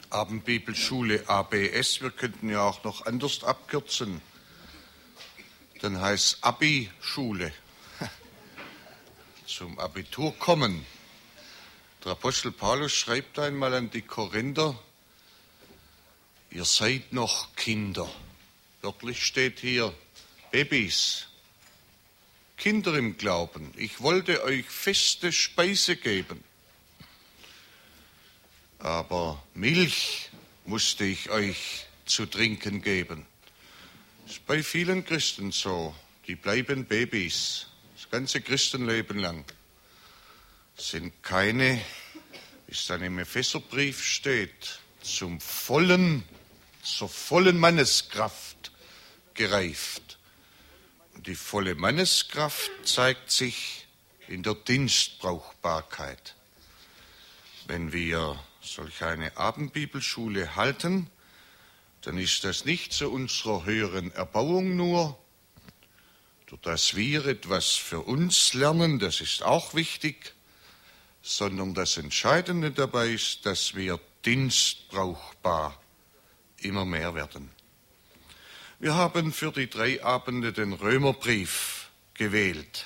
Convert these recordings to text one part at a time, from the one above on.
Abendbibelschule ABS, wir könnten ja auch noch anders abkürzen. Dann heißt Abi-Schule. Zum Abitur kommen. Der Apostel Paulus schreibt einmal an die Korinther, ihr seid noch Kinder. Wörtlich steht hier Babys, Kinder im Glauben. Ich wollte euch feste Speise geben, aber Milch musste ich euch zu trinken geben. Das ist bei vielen Christen so. Die bleiben Babys das ganze Christenleben lang. Sind keine, wie es dann im Epheserbrief steht, zur vollen Manneskraft gereift. Und die volle Manneskraft zeigt sich in der Dienstbrauchbarkeit. Wenn wir solch eine Abendbibelschule halten, dann ist das nicht zu unserer höheren Erbauung nur, durch das wir etwas für uns lernen, das ist auch wichtig, sondern das Entscheidende dabei ist, dass wir dienstbrauchbar immer mehr werden. Wir haben für die 3 Abende den Römerbrief gewählt.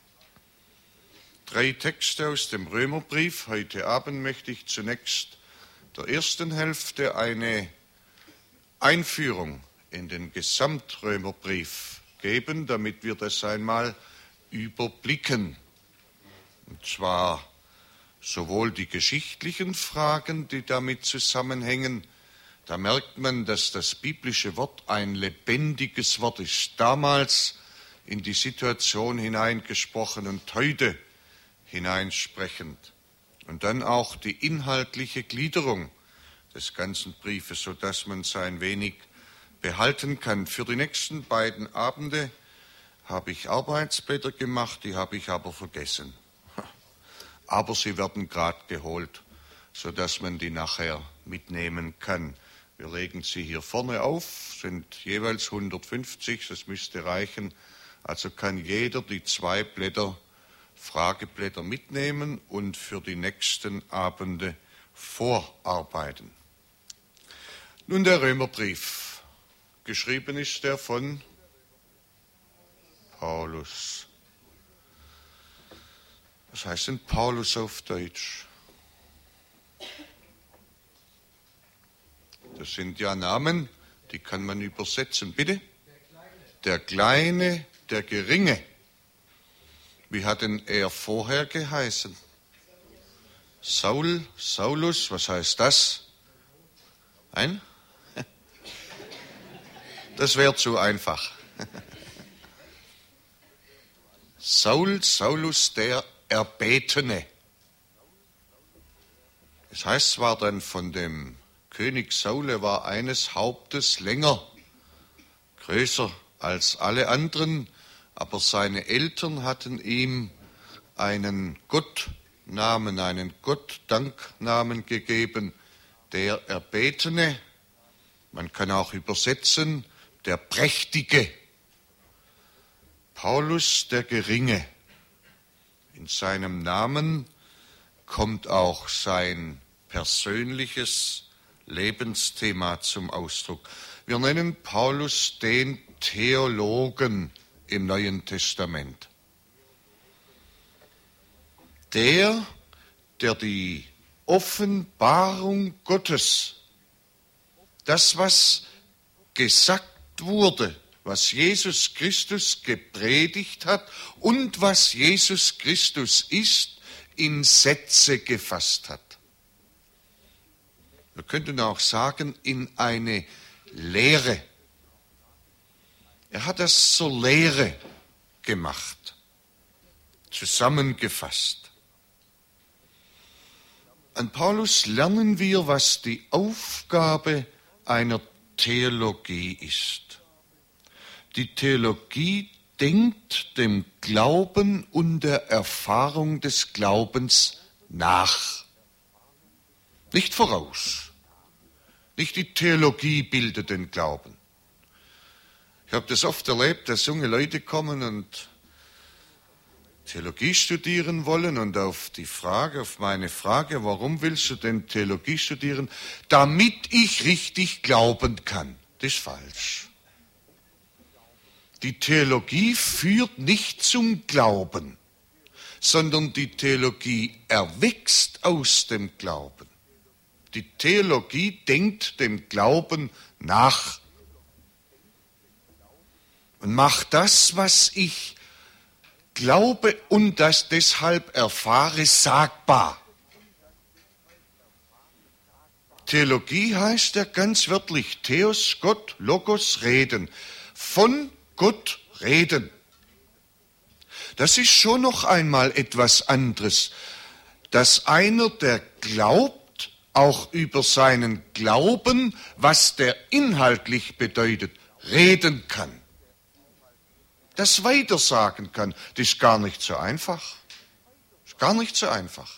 3 Texte aus dem Römerbrief. Heute Abend möchte ich zunächst der ersten Hälfte eine Einführung in den Gesamtrömerbrief geben, damit wir das einmal überblicken. Und zwar sowohl die geschichtlichen Fragen, die damit zusammenhängen. Da merkt man, dass das biblische Wort ein lebendiges Wort ist, damals in die Situation hineingesprochen und heute hineinsprechend. Und dann auch die inhaltliche Gliederung des ganzen Briefes, sodass man es ein wenig behalten kann. Für die nächsten beiden Abende habe ich Arbeitsblätter gemacht, die habe ich aber vergessen. Aber sie werden gerade geholt, sodass man die nachher mitnehmen kann. Wir legen sie hier vorne auf, sind jeweils 150, das müsste reichen. Also kann jeder die 2 Frageblätter mitnehmen und für die nächsten Abende vorarbeiten. Nun der Römerbrief. Geschrieben ist der von Paulus. Was heißt denn Paulus auf Deutsch? Das sind ja Namen, die kann man übersetzen. Bitte? Der Kleine, der Geringe. Wie hat denn er vorher geheißen? Saulus, was heißt das? Das wäre zu einfach. Saulus, der Erbetene. Das heißt zwar dann von dem König Saul, er war eines Hauptes länger, größer als alle anderen, aber seine Eltern hatten ihm einen Gottnamen, einen Gottdanknamen gegeben, der Erbetene, man kann auch übersetzen, der Prächtige, Paulus der Geringe. In seinem Namen kommt auch sein persönliches Lebensthema zum Ausdruck. Wir nennen Paulus den Theologen im Neuen Testament. Der die Offenbarung Gottes, das, was gesagt wurde, was Jesus Christus gepredigt hat und was Jesus Christus ist, in Sätze gefasst hat. Wir könnten auch sagen, in eine Lehre. Er hat das zur Lehre gemacht, zusammengefasst. An Paulus lernen wir, was die Aufgabe einer Theologie ist. Die Theologie denkt dem Glauben und der Erfahrung des Glaubens nach. Nicht voraus. Nicht die Theologie bildet den Glauben. Ich habe das oft erlebt, dass junge Leute kommen und Theologie studieren wollen und auf meine Frage, warum willst du denn Theologie studieren? Damit ich richtig glauben kann. Das ist falsch. Die Theologie führt nicht zum Glauben, sondern die Theologie erwächst aus dem Glauben. Die Theologie denkt dem Glauben nach und macht das, was ich glaube und das deshalb erfahre, sagbar. Theologie heißt ja ganz wörtlich Theos, Gott, Logos, reden. Von Gott reden. Das ist schon noch einmal etwas anderes, dass einer, der glaubt, auch über seinen Glauben, was der inhaltlich bedeutet, reden kann. Das weitersagen kann, das ist gar nicht so einfach. Das ist gar nicht so einfach.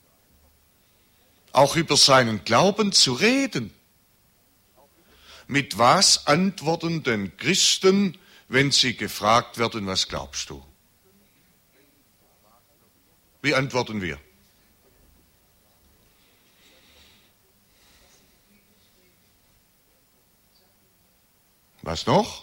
Auch über seinen Glauben zu reden. Mit was antworten denn Christen, wenn sie gefragt werden, was glaubst du? Wie antworten wir? Was noch?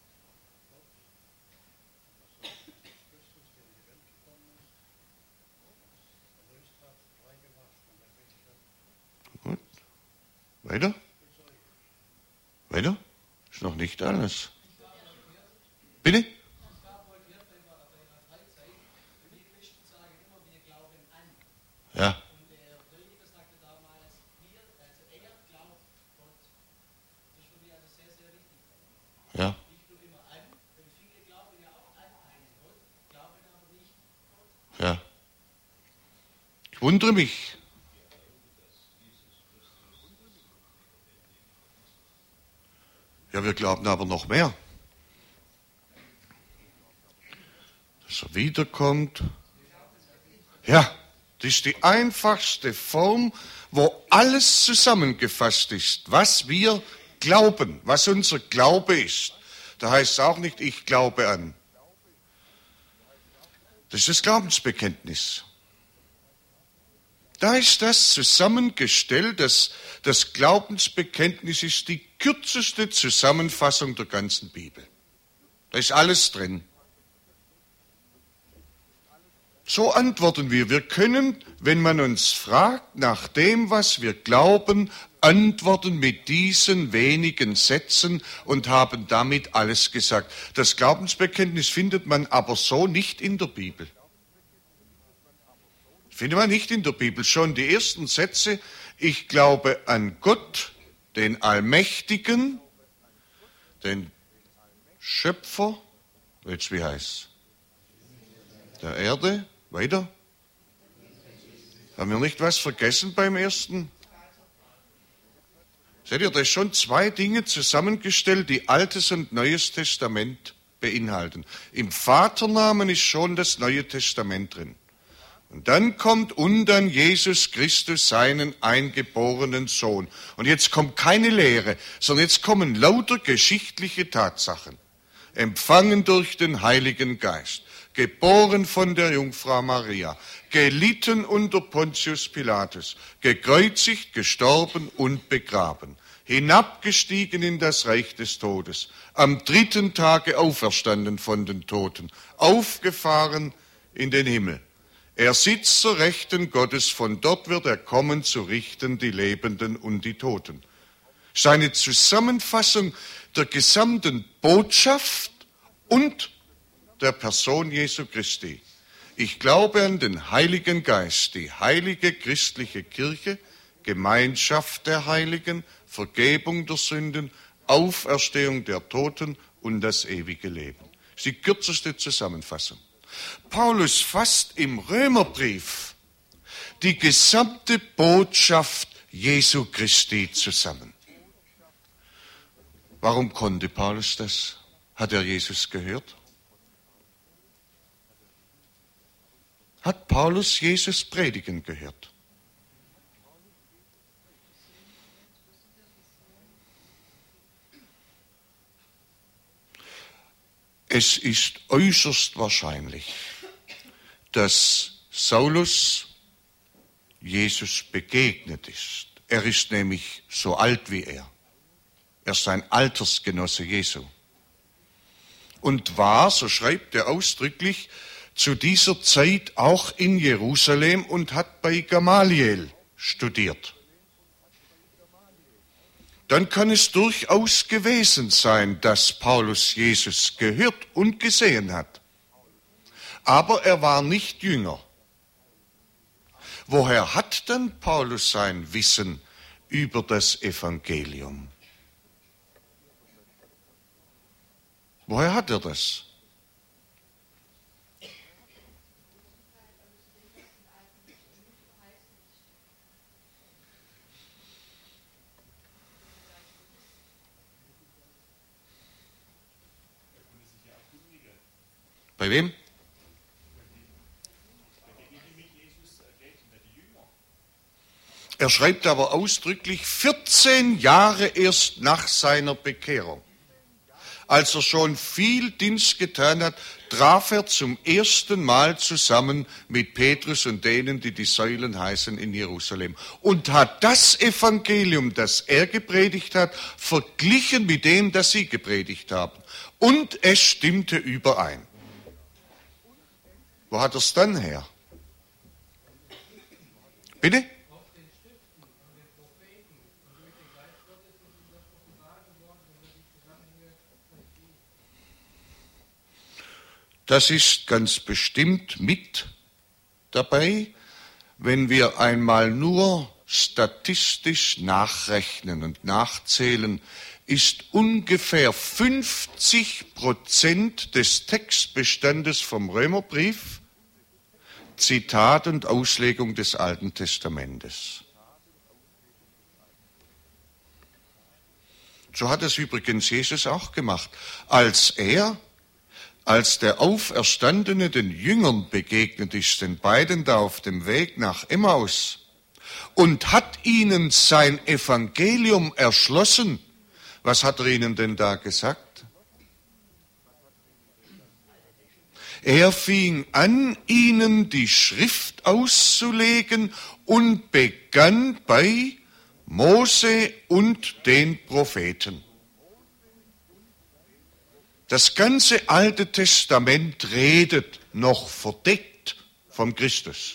Gut. Weiter? Weiter? Ist noch nicht alles. Bitte? Ja. Ja. Ja. Ich wundere mich. Ja, wir glauben aber noch mehr. Dass er wiederkommt. Ja, das ist die einfachste Form, wo alles zusammengefasst ist, was wir glauben, was unser Glaube ist. Da heißt es auch nicht, ich glaube an. Das ist das Glaubensbekenntnis. Da ist das zusammengestellt, das Glaubensbekenntnis ist die kürzeste Zusammenfassung der ganzen Bibel. Da ist alles drin. So antworten wir. Wir können, wenn man uns fragt, nach dem, was wir glauben, antworten mit diesen wenigen Sätzen und haben damit alles gesagt. Das Glaubensbekenntnis findet man aber so nicht in der Bibel. Findet man nicht in der Bibel. Schon die ersten Sätze, ich glaube an Gott, den Allmächtigen, den Schöpfer, jetzt wie heißt der Erde, weiter. Haben wir nicht was vergessen beim ersten? Seht ihr, da ist schon zwei Dinge zusammengestellt, die Altes und Neues Testament beinhalten. Im Vaternamen ist schon das Neue Testament drin. Und dann kommt dann Jesus Christus, seinen eingeborenen Sohn. Und jetzt kommt keine Lehre, sondern jetzt kommen lauter geschichtliche Tatsachen. Empfangen durch den Heiligen Geist, geboren von der Jungfrau Maria, gelitten unter Pontius Pilatus, gekreuzigt, gestorben und begraben, hinabgestiegen in das Reich des Todes, am dritten Tage auferstanden von den Toten, aufgefahren in den Himmel. Er sitzt zur Rechten Gottes, von dort wird er kommen, zu richten die Lebenden und die Toten. Seine Zusammenfassung der gesamten Botschaft und der Person Jesu Christi. Ich glaube an den Heiligen Geist, die heilige christliche Kirche, Gemeinschaft der Heiligen, Vergebung der Sünden, Auferstehung der Toten und das ewige Leben. Das ist die kürzeste Zusammenfassung. Paulus fasst im Römerbrief die gesamte Botschaft Jesu Christi zusammen. Warum konnte Paulus das? Hat er Jesus gehört? Hat Paulus Jesus predigen gehört? Es ist äußerst wahrscheinlich, dass Saulus Jesus begegnet ist. Er ist nämlich so alt wie er. Er ist ein Altersgenosse Jesu. Und war, so schreibt er ausdrücklich, zu dieser Zeit auch in Jerusalem und hat bei Gamaliel studiert. Dann kann es durchaus gewesen sein, dass Paulus Jesus gehört und gesehen hat. Aber er war nicht Jünger. Woher hat dann Paulus sein Wissen über das Evangelium? Woher hat er das? Bei wem? Er schreibt aber ausdrücklich 14 Jahre erst nach seiner Bekehrung. Als er schon viel Dienst getan hat, traf er zum ersten Mal zusammen mit Petrus und denen, die die Säulen heißen, in Jerusalem. Und hat das Evangelium, das er gepredigt hat, verglichen mit dem, das sie gepredigt haben. Und es stimmte überein. Wo hat er es dann her? Bitte? Das ist ganz bestimmt mit dabei, wenn wir einmal nur statistisch nachrechnen und nachzählen, ist ungefähr 50% des Textbestandes vom Römerbrief Zitat und Auslegung des Alten Testamentes. So hat es übrigens Jesus auch gemacht. Als der Auferstandene den Jüngern begegnet ist, den beiden da auf dem Weg nach Emmaus, und hat ihnen sein Evangelium erschlossen, was hat er ihnen denn da gesagt? Er fing an, ihnen die Schrift auszulegen und begann bei Mose und den Propheten. Das ganze Alte Testament redet noch verdeckt vom Christus.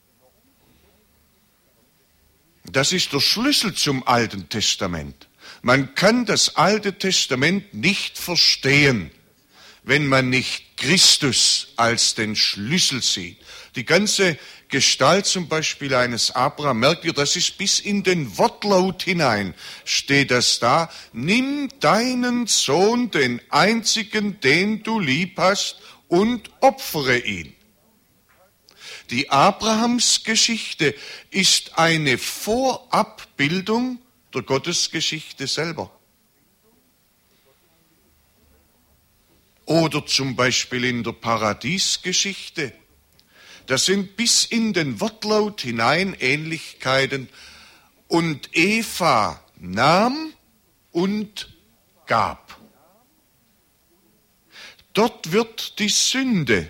Das ist der Schlüssel zum Alten Testament. Man kann das Alte Testament nicht verstehen, wenn man nicht Christus als den Schlüssel sieht. Die ganze Gestalt zum Beispiel eines Abraham, merkt ihr, das ist bis in den Wortlaut hinein, steht das da. Nimm deinen Sohn, den einzigen, den du lieb hast, und opfere ihn. Die Abrahamsgeschichte ist eine Vorabbildung der Gottesgeschichte selber. Oder zum Beispiel in der Paradiesgeschichte. Das sind bis in den Wortlaut hinein Ähnlichkeiten. Und Eva nahm und gab. Dort wird die Sünde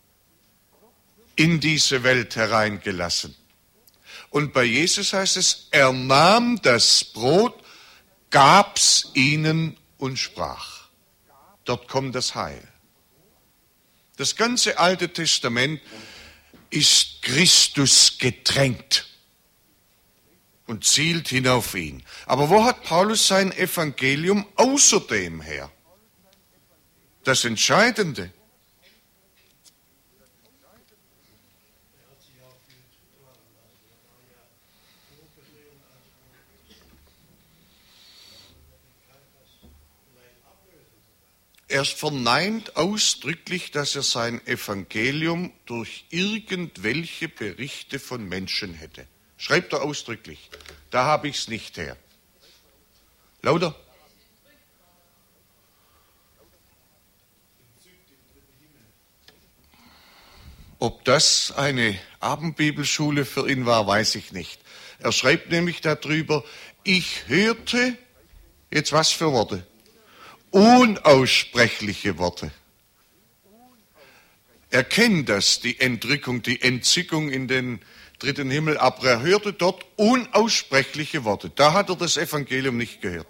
in diese Welt hereingelassen. Und bei Jesus heißt es, er nahm das Brot, gab's ihnen und sprach. Dort kommt das Heil. Das ganze Alte Testament ist Christus getränkt und zielt hin auf ihn. Aber wo hat Paulus sein Evangelium außerdem her? Das Entscheidende. Er verneint ausdrücklich, dass er sein Evangelium durch irgendwelche Berichte von Menschen hätte. Schreibt er ausdrücklich. Da habe ich es nicht her. Lauter. Ob das eine Abendbibelschule für ihn war, weiß ich nicht. Er schreibt nämlich darüber, ich hörte, jetzt was für Worte? Unaussprechliche Worte. Er kennt das, die Entrückung, die Entzückung in den dritten Himmel, aber er hörte dort unaussprechliche Worte. Da hat er das Evangelium nicht gehört.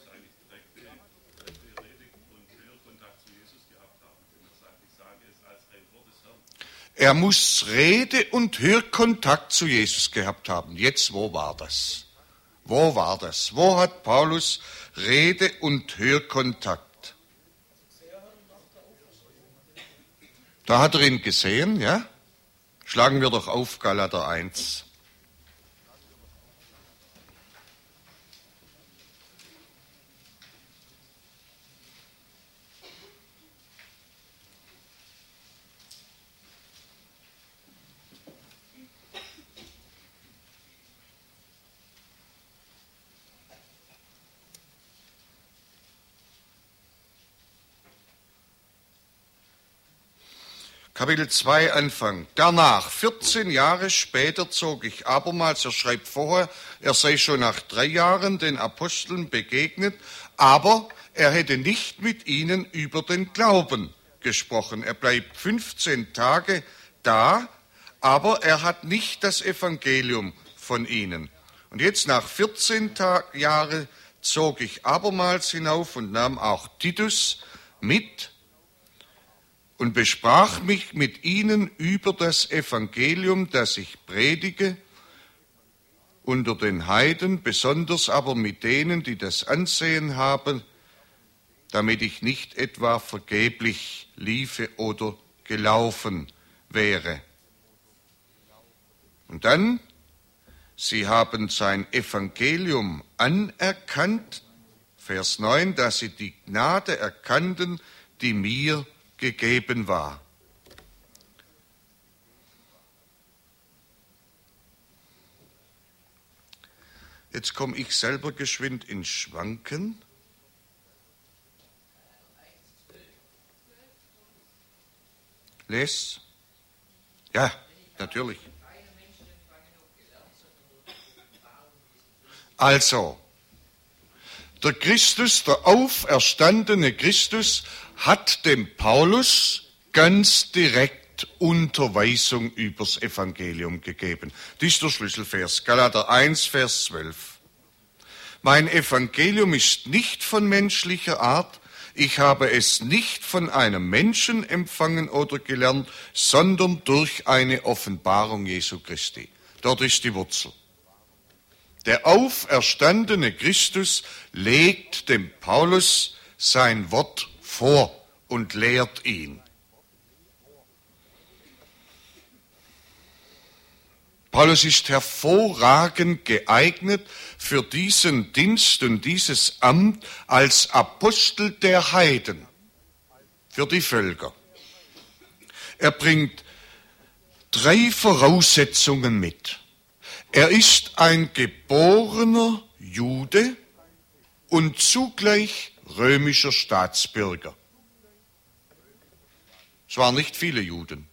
Er muss Rede- und Hörkontakt zu Jesus gehabt haben. Jetzt, wo war das? Wo war das? Wo hat Paulus Rede- und Hörkontakt? Da hat er ihn gesehen, ja? Schlagen wir doch auf Galater 1. Kapitel 2 Anfang. Danach, 14 Jahre später, zog ich abermals, er schreibt vorher, er sei schon nach 3 Jahren den Aposteln begegnet, aber er hätte nicht mit ihnen über den Glauben gesprochen. Er bleibt 15 Tage da, aber er hat nicht das Evangelium von ihnen. Und jetzt nach 14 Jahren zog ich abermals hinauf und nahm auch Titus mit, und besprach mich mit ihnen über das Evangelium, das ich predige, unter den Heiden, besonders aber mit denen, die das Ansehen haben, damit ich nicht etwa vergeblich liefe oder gelaufen wäre. Und dann, sie haben sein Evangelium anerkannt, Vers 9, dass sie die Gnade erkannten, die mir gegeben war. Jetzt komme ich selber geschwind ins Schwanken. Les? Ja, natürlich. Also, der Christus, der auferstandene Christus, hat dem Paulus ganz direkt Unterweisung übers Evangelium gegeben. Das ist der Schlüsselvers, Galater 1, Vers 12. Mein Evangelium ist nicht von menschlicher Art, ich habe es nicht von einem Menschen empfangen oder gelernt, sondern durch eine Offenbarung Jesu Christi. Dort ist die Wurzel. Der auferstandene Christus legt dem Paulus sein Wort vor und lehrt ihn. Paulus ist hervorragend geeignet für diesen Dienst und dieses Amt als Apostel der Heiden, für die Völker. Er bringt 3 Voraussetzungen mit. Er ist ein geborener Jude und zugleich römischer Staatsbürger. Es waren nicht viele Juden.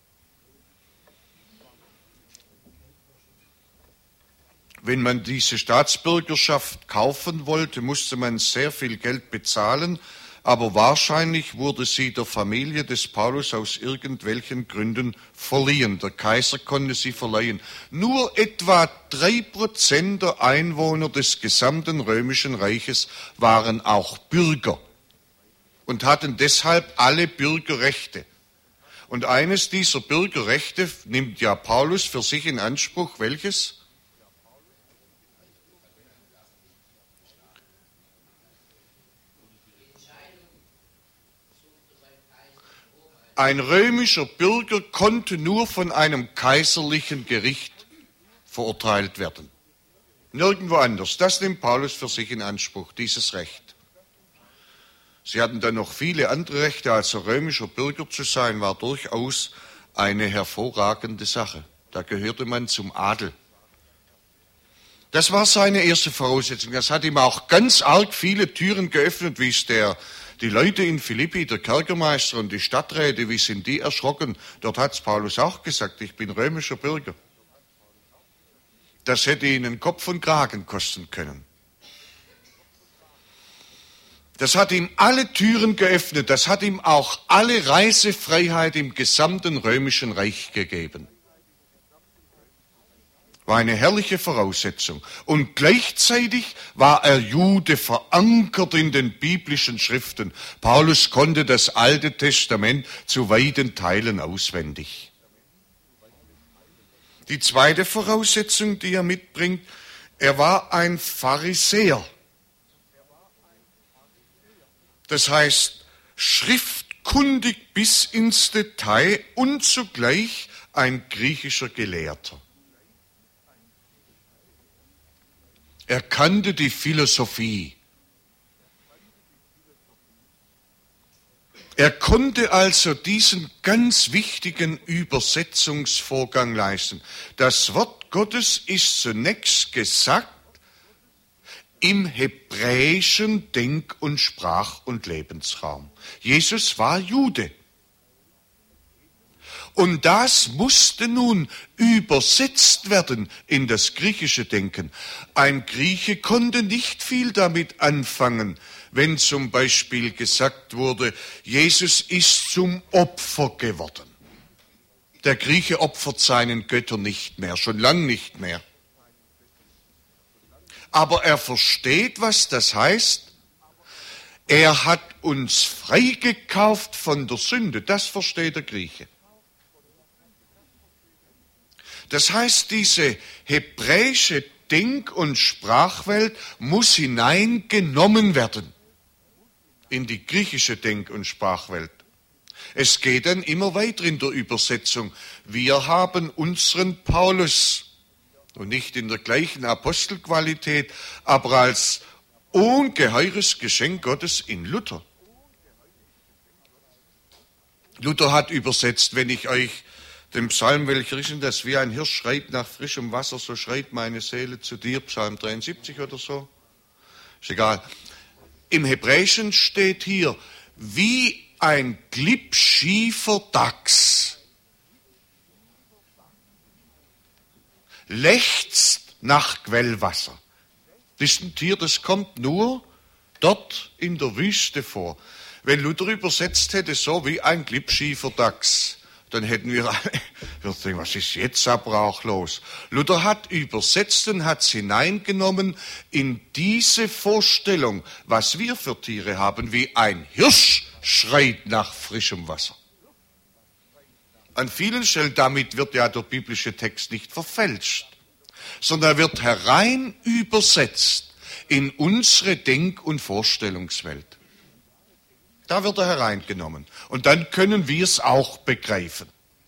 Wenn man diese Staatsbürgerschaft kaufen wollte, musste man sehr viel Geld bezahlen, aber wahrscheinlich wurde sie der Familie des Paulus aus irgendwelchen Gründen verliehen. Der Kaiser konnte sie verleihen. Nur etwa 3% der Einwohner des gesamten römischen Reiches waren auch Bürger und hatten deshalb alle Bürgerrechte. Und eines dieser Bürgerrechte nimmt ja Paulus für sich in Anspruch, welches? Ein römischer Bürger konnte nur von einem kaiserlichen Gericht verurteilt werden. Nirgendwo anders. Das nimmt Paulus für sich in Anspruch, dieses Recht. Sie hatten dann noch viele andere Rechte, also römischer Bürger zu sein, war durchaus eine hervorragende Sache. Da gehörte man zum Adel. Das war seine erste Voraussetzung. Das hat ihm auch ganz arg viele Türen geöffnet, wie es die Leute in Philippi, der Kerkermeister und die Stadträte, wie sind die erschrocken? Dort hat Paulus auch gesagt, ich bin römischer Bürger. Das hätte ihnen Kopf und Kragen kosten können. Das hat ihm alle Türen geöffnet, das hat ihm auch alle Reisefreiheit im gesamten römischen Reich gegeben. War eine herrliche Voraussetzung. Und gleichzeitig war er Jude, verankert in den biblischen Schriften. Paulus konnte das Alte Testament zu weiten Teilen auswendig. Die zweite Voraussetzung, die er mitbringt, er war ein Pharisäer. Das heißt, schriftkundig bis ins Detail und zugleich ein griechischer Gelehrter. Er kannte die Philosophie. Er konnte also diesen ganz wichtigen Übersetzungsvorgang leisten. Das Wort Gottes ist zunächst gesagt im hebräischen Denk- und Sprach- und Lebensraum. Jesus war Jude. Und das musste nun übersetzt werden in das griechische Denken. Ein Grieche konnte nicht viel damit anfangen, wenn zum Beispiel gesagt wurde, Jesus ist zum Opfer geworden. Der Grieche opfert seinen Göttern nicht mehr, schon lang nicht mehr. Aber er versteht, was das heißt. Er hat uns freigekauft von der Sünde. Das versteht der Grieche. Das heißt, diese hebräische Denk- und Sprachwelt muss hineingenommen werden in die griechische Denk- und Sprachwelt. Es geht dann immer weiter in der Übersetzung. Wir haben unseren Paulus, und nicht in der gleichen Apostelqualität, aber als ungeheures Geschenk Gottes in Luther. Luther hat übersetzt, wenn ich euch den Psalm, welcher ist denn das? Wie ein Hirsch schreit nach frischem Wasser, so schreit meine Seele zu dir, Psalm 73 oder so. Ist egal. Im Hebräischen steht hier, wie ein klippschiefer Dachs lechzt nach Quellwasser. Das ist ein Tier, das kommt nur dort in der Wüste vor. Wenn Luther übersetzt hätte, so wie ein klippschiefer Dachs, dann hätten wir alle denken, was ist jetzt aber auch los? Luther hat übersetzt und hat es hineingenommen in diese Vorstellung, was wir für Tiere haben, wie ein Hirsch schreit nach frischem Wasser. An vielen Stellen, damit wird ja der biblische Text nicht verfälscht, sondern er wird herein übersetzt in unsere Denk- und Vorstellungswelt. Da wird er hereingenommen. Und dann können wir es auch begreifen.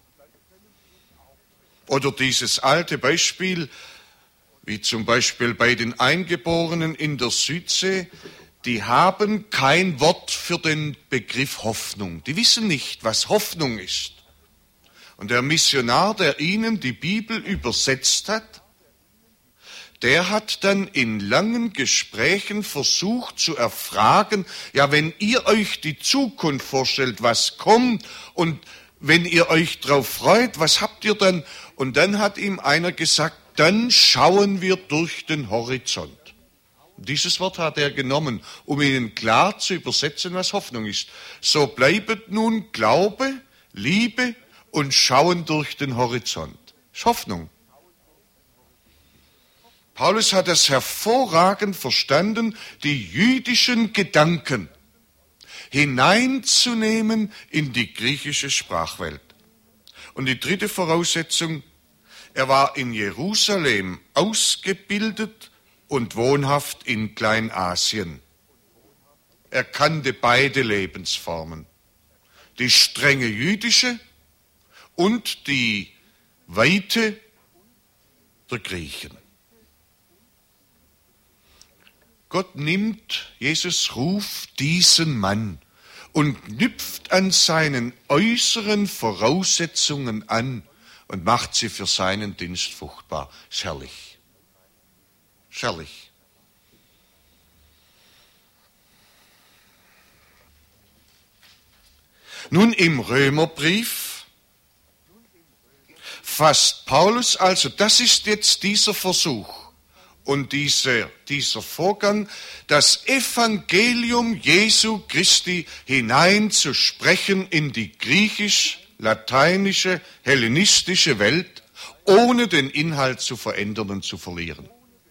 Oder dieses alte Beispiel, wie zum Beispiel bei den Eingeborenen in der Südsee, die haben kein Wort für den Begriff Hoffnung. Die wissen nicht, was Hoffnung ist. Und der Missionar, der ihnen die Bibel übersetzt hat, der hat dann in langen Gesprächen versucht zu erfragen, ja, wenn ihr euch die Zukunft vorstellt, was kommt, und wenn ihr euch darauf freut, was habt ihr dann? Und dann hat ihm einer gesagt, dann schauen wir durch den Horizont. Dieses Wort hat er genommen, um ihnen klar zu übersetzen, was Hoffnung ist. So bleibet nun Glaube, Liebe und Schauen durch den Horizont. Das ist Hoffnung. Paulus hat es hervorragend verstanden, die jüdischen Gedanken hineinzunehmen in die griechische Sprachwelt. Und die dritte Voraussetzung, er war in Jerusalem ausgebildet und wohnhaft in Kleinasien. Er kannte beide Lebensformen, die strenge jüdische und die Weite der Griechen. Gott nimmt, Jesus ruft diesen Mann und knüpft an seinen äußeren Voraussetzungen an und macht sie für seinen Dienst fruchtbar. Ist herrlich. Ist herrlich. Nun im Römerbrief fasst Paulus, also das ist jetzt dieser Versuch, Und dieser Vorgang, das Evangelium Jesu Christi hineinzusprechen in die griechisch-lateinische, hellenistische Welt, ohne den Inhalt zu verändern und zu verlieren.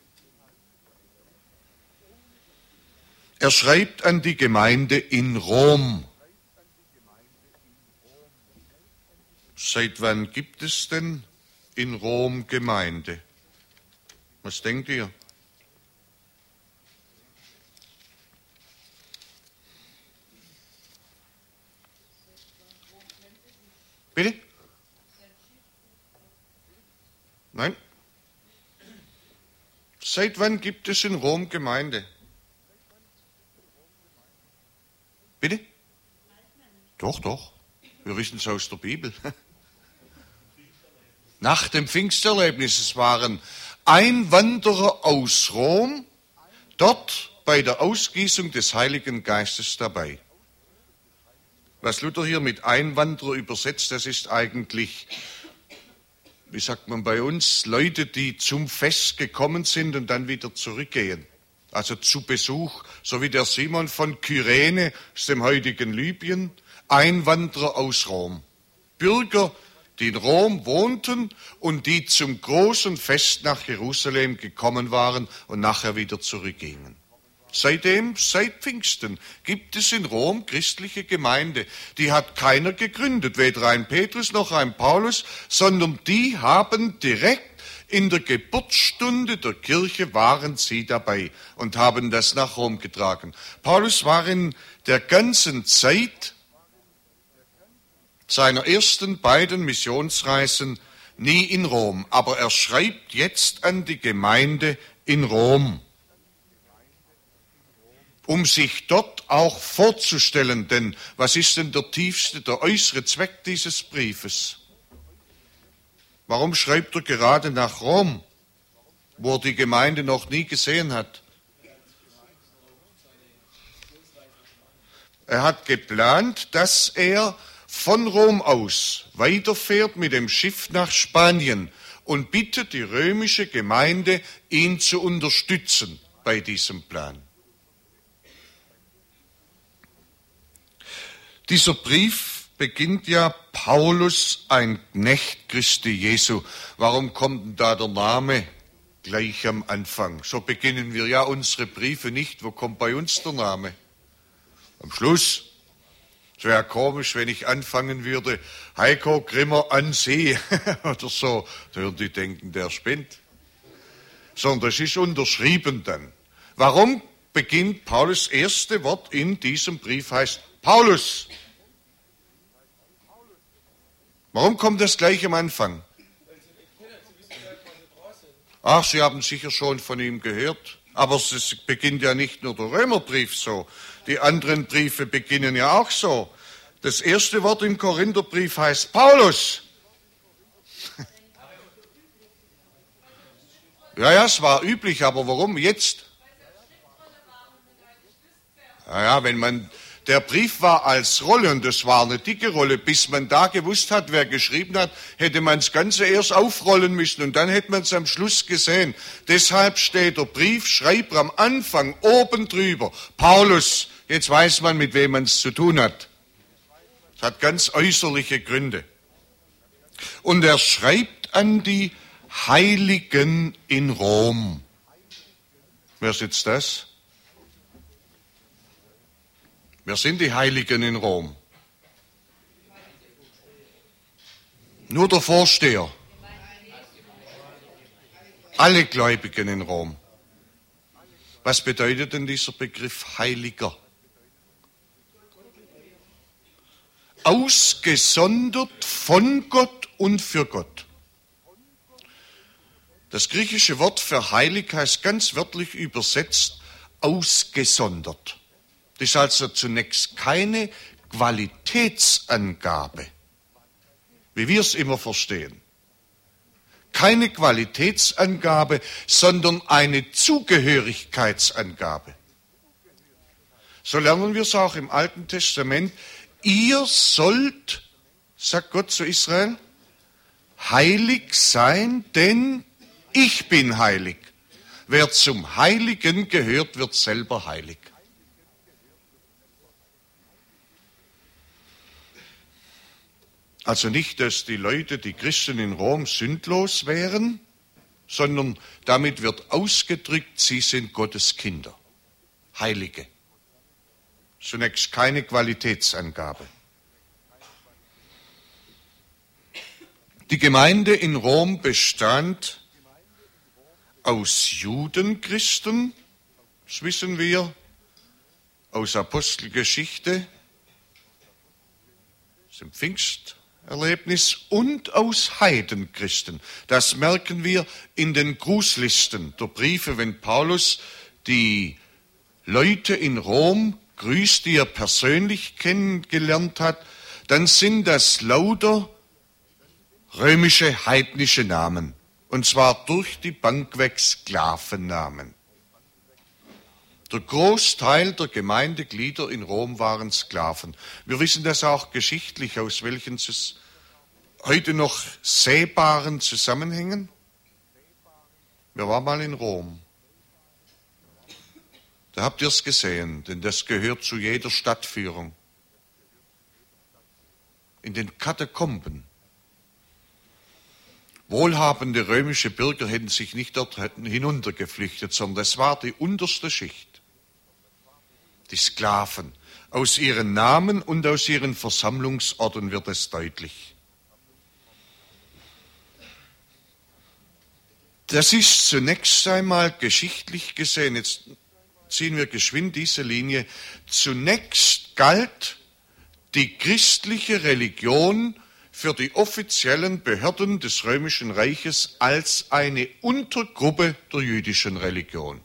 Er schreibt an die Gemeinde in Rom. Seit wann gibt es denn in Rom Gemeinde? Was denkt ihr? Bitte? Nein? Seit wann gibt es in Rom Gemeinde? Bitte? Doch, doch. Wir wissen es aus der Bibel. Nach dem Pfingsterlebnis, es waren Einwanderer aus Rom, dort bei der Ausgießung des Heiligen Geistes dabei. Was Luther hier mit Einwanderer übersetzt, das ist eigentlich, wie sagt man bei uns, Leute, die zum Fest gekommen sind und dann wieder zurückgehen. Also zu Besuch, so wie der Simon von Kyrene aus dem heutigen Libyen, Einwanderer aus Rom. Bürger, die in Rom wohnten und die zum großen Fest nach Jerusalem gekommen waren und nachher wieder zurückgingen. Seitdem, seit Pfingsten, gibt es in Rom christliche Gemeinde. Die hat keiner gegründet, weder ein Petrus noch ein Paulus, sondern die haben direkt in der Geburtsstunde der Kirche waren sie dabei und haben das nach Rom getragen. Paulus war in der ganzen Zeit seiner ersten beiden Missionsreisen nie in Rom, aber er schreibt jetzt an die Gemeinde in Rom, um sich dort auch vorzustellen, denn was ist denn der tiefste, der äußere Zweck dieses Briefes? Warum schreibt er gerade nach Rom, wo er die Gemeinde noch nie gesehen hat? Er hat geplant, dass er von Rom aus weiterfährt mit dem Schiff nach Spanien und bittet die römische Gemeinde, ihn zu unterstützen bei diesem Plan. Dieser Brief beginnt ja Paulus, ein Knecht Christi Jesu. Warum kommt denn da der Name gleich am Anfang? So beginnen wir ja unsere Briefe nicht. Wo kommt bei uns der Name? Am Schluss. Es wäre komisch, wenn ich anfangen würde, Heiko Grimmer an See oder so. Da würden die denken, der spinnt. Sondern das ist unterschrieben dann. Warum beginnt Paulus' erste Wort in diesem Brief heißt Paulus? Warum kommt das gleich am Anfang? Ach, Sie haben sicher schon von ihm gehört. Aber es beginnt ja nicht nur der Römerbrief so. Die anderen Briefe beginnen ja auch so. Das erste Wort im Korintherbrief heißt Paulus. Ja, es war üblich, aber warum jetzt? Der Brief war als Rolle und das war eine dicke Rolle. Bis man da gewusst hat, wer geschrieben hat, hätte man das Ganze erst aufrollen müssen und dann hätte man es am Schluss gesehen. Deshalb steht der Briefschreiber am Anfang oben drüber. Paulus, jetzt weiß man, mit wem man es zu tun hat. Das hat ganz äußerliche Gründe. Und er schreibt an die Heiligen in Rom. Wer ist jetzt das? Wer sind die Heiligen in Rom? Nur der Vorsteher. Alle Gläubigen in Rom. Was bedeutet denn dieser Begriff Heiliger? Ausgesondert von Gott und für Gott. Das griechische Wort für heilig heißt ganz wörtlich übersetzt ausgesondert. Das ist also zunächst keine Qualitätsangabe, wie wir es immer verstehen. Keine Qualitätsangabe, sondern eine Zugehörigkeitsangabe. So lernen wir es auch im Alten Testament. Ihr sollt, sagt Gott zu Israel, heilig sein, denn ich bin heilig. Wer zum Heiligen gehört, wird selber heilig. Also nicht, dass die Leute, die Christen in Rom sündlos wären, sondern damit wird ausgedrückt, sie sind Gottes Kinder, Heilige. Zunächst keine Qualitätsangabe. Die Gemeinde in Rom bestand aus Judenchristen, das wissen wir aus Apostelgeschichte, aus dem Pfingsterlebnis, und aus Heidenchristen. Das merken wir in den Grußlisten der Briefe, wenn Paulus die Leute in Rom grüßt, die er persönlich kennengelernt hat, dann sind das lauter römische, heidnische Namen. Und zwar durch die Bank weg Sklavennamen. Der Großteil der Gemeindeglieder in Rom waren Sklaven. Wir wissen das auch geschichtlich, aus welchen heute noch sehbaren Zusammenhängen. Wir waren mal in Rom. Da habt ihr es gesehen, denn das gehört zu jeder Stadtführung. In den Katakomben. Wohlhabende römische Bürger hätten sich nicht dort hinuntergeflüchtet, sondern das war die unterste Schicht. Die Sklaven. Aus ihren Namen und aus ihren Versammlungsorten wird es deutlich. Das ist zunächst einmal geschichtlich gesehen, jetzt ziehen wir geschwind diese Linie, zunächst galt die christliche Religion für die offiziellen Behörden des Römischen Reiches als eine Untergruppe der jüdischen Religion.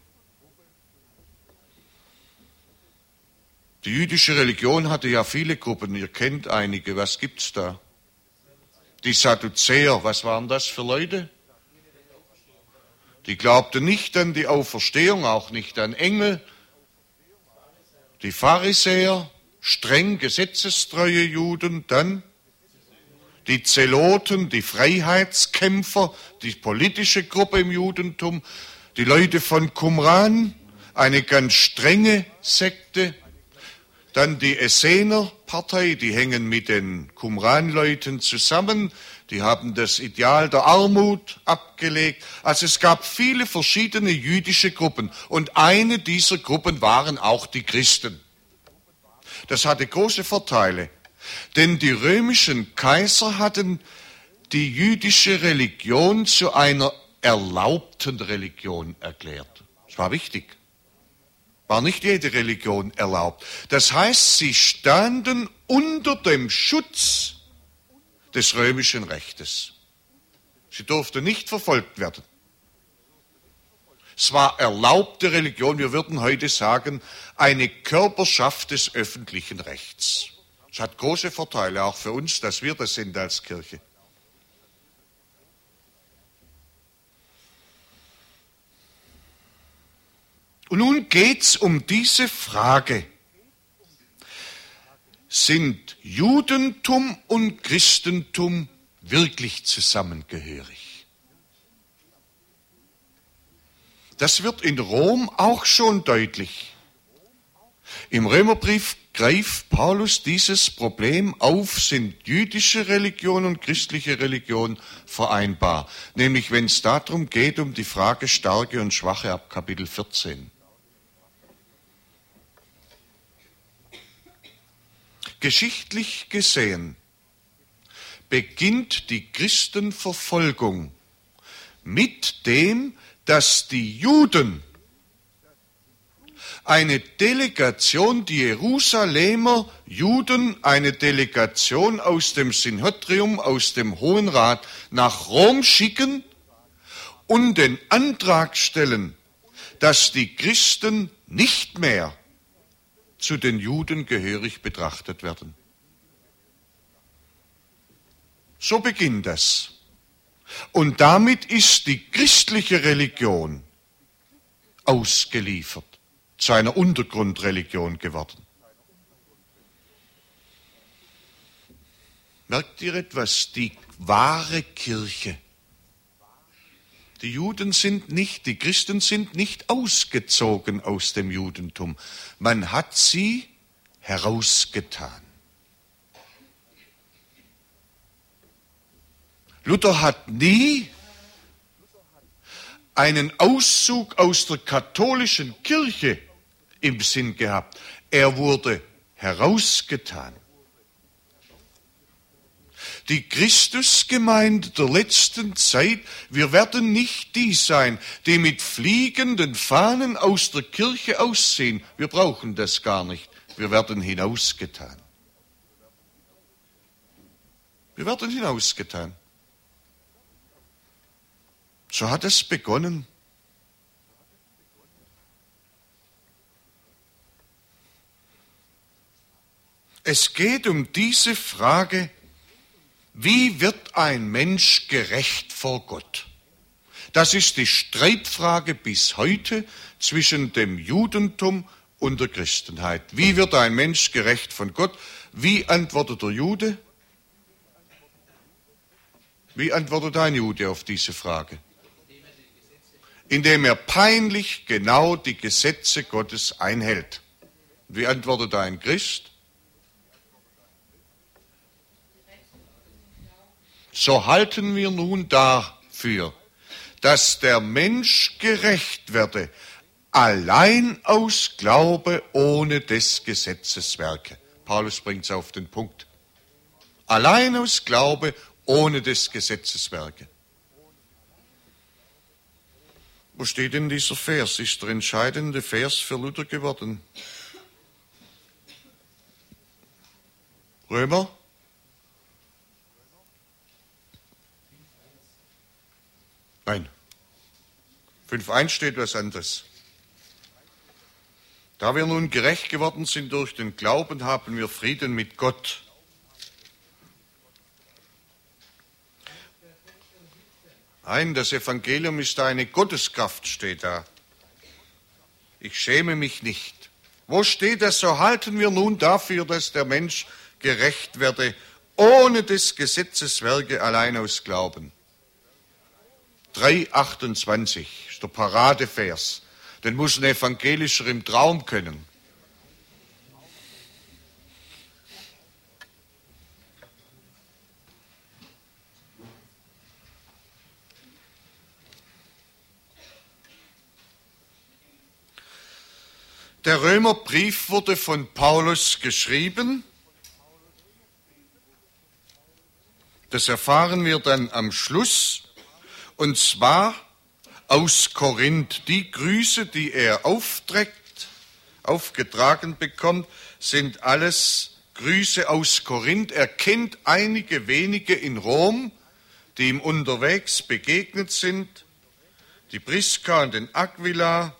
Die jüdische Religion hatte ja viele Gruppen, ihr kennt einige, was gibt's da? Die Sadduzäer, was waren das für Leute? Die glaubten nicht an die Auferstehung, auch nicht an Engel. Die Pharisäer, streng gesetzestreue Juden, dann die Zeloten, die Freiheitskämpfer, die politische Gruppe im Judentum, die Leute von Qumran, eine ganz strenge Sekte, dann die Essener-Partei, die hängen mit den Qumran-Leuten zusammen, die haben das Ideal der Armut abgelegt. Also es gab viele verschiedene jüdische Gruppen und eine dieser Gruppen waren auch die Christen. Das hatte große Vorteile, denn die römischen Kaiser hatten die jüdische Religion zu einer erlaubten Religion erklärt. Das war wichtig. War nicht jede Religion erlaubt. Das heißt, sie standen unter dem Schutz des römischen Rechtes. Sie durften nicht verfolgt werden. Es war erlaubte Religion, wir würden heute sagen, eine Körperschaft des öffentlichen Rechts. Es hat große Vorteile, auch für uns, dass wir das sind als Kirche. Und nun geht es um diese Frage. Sind Judentum und Christentum wirklich zusammengehörig? Das wird in Rom auch schon deutlich. Im Römerbrief greift Paulus dieses Problem auf, sind jüdische Religion und christliche Religion vereinbar? Nämlich wenn es darum geht, um die Frage Starke und Schwache ab Kapitel 14. Geschichtlich gesehen beginnt die Christenverfolgung mit dem, dass die Juden eine Delegation, die Jerusalemer Juden, eine Delegation aus dem Synhedrium, aus dem Hohen Rat nach Rom schicken und den Antrag stellen, dass die Christen nicht mehr zu den Juden gehörig betrachtet werden. So beginnt das. Und damit ist die christliche Religion ausgeliefert, zu einer Untergrundreligion geworden. Merkt ihr etwas? Die wahre Kirche, Die Christen sind nicht ausgezogen aus dem Judentum. Man hat sie herausgetan. Luther hat nie einen Auszug aus der katholischen Kirche im Sinn gehabt. Er wurde herausgetan. Die Christusgemeinde der letzten Zeit, wir werden nicht die sein, die mit fliegenden Fahnen aus der Kirche aussehen. Wir brauchen das gar nicht. Wir werden hinausgetan. Wir werden hinausgetan. So hat es begonnen. Es geht um diese Frage, wie wird ein Mensch gerecht vor Gott? Das ist die Streitfrage bis heute zwischen dem Judentum und der Christenheit. Wie wird ein Mensch gerecht von Gott? Wie antwortet der Jude? Wie antwortet ein Jude auf diese Frage? Indem er peinlich genau die Gesetze Gottes einhält. Wie antwortet ein Christ? So halten wir nun dafür, dass der Mensch gerecht werde, allein aus Glaube ohne des Gesetzes Werke. Paulus bringt es auf den Punkt. Allein aus Glaube ohne des Gesetzes Werke. Wo steht denn dieser Vers? Ist der entscheidende Vers für Luther geworden? Römer? Nein. 5,1 steht was anderes. Da wir nun gerecht geworden sind durch den Glauben, haben wir Frieden mit Gott. Nein, das Evangelium ist eine Gotteskraft, steht da. Ich schäme mich nicht. Wo steht das? So halten wir nun dafür, dass der Mensch gerecht werde, ohne des Gesetzes Werke, allein aus Glauben. 3,28 ist der Paradevers. Den muss ein Evangelischer im Traum können. Der Römerbrief wurde von Paulus geschrieben. Das erfahren wir dann am Schluss. Und zwar aus Korinth. Die Grüße, die er aufgetragen bekommt, sind alles Grüße aus Korinth. Er kennt einige wenige in Rom, die ihm unterwegs begegnet sind. Die Priska und den Aquila.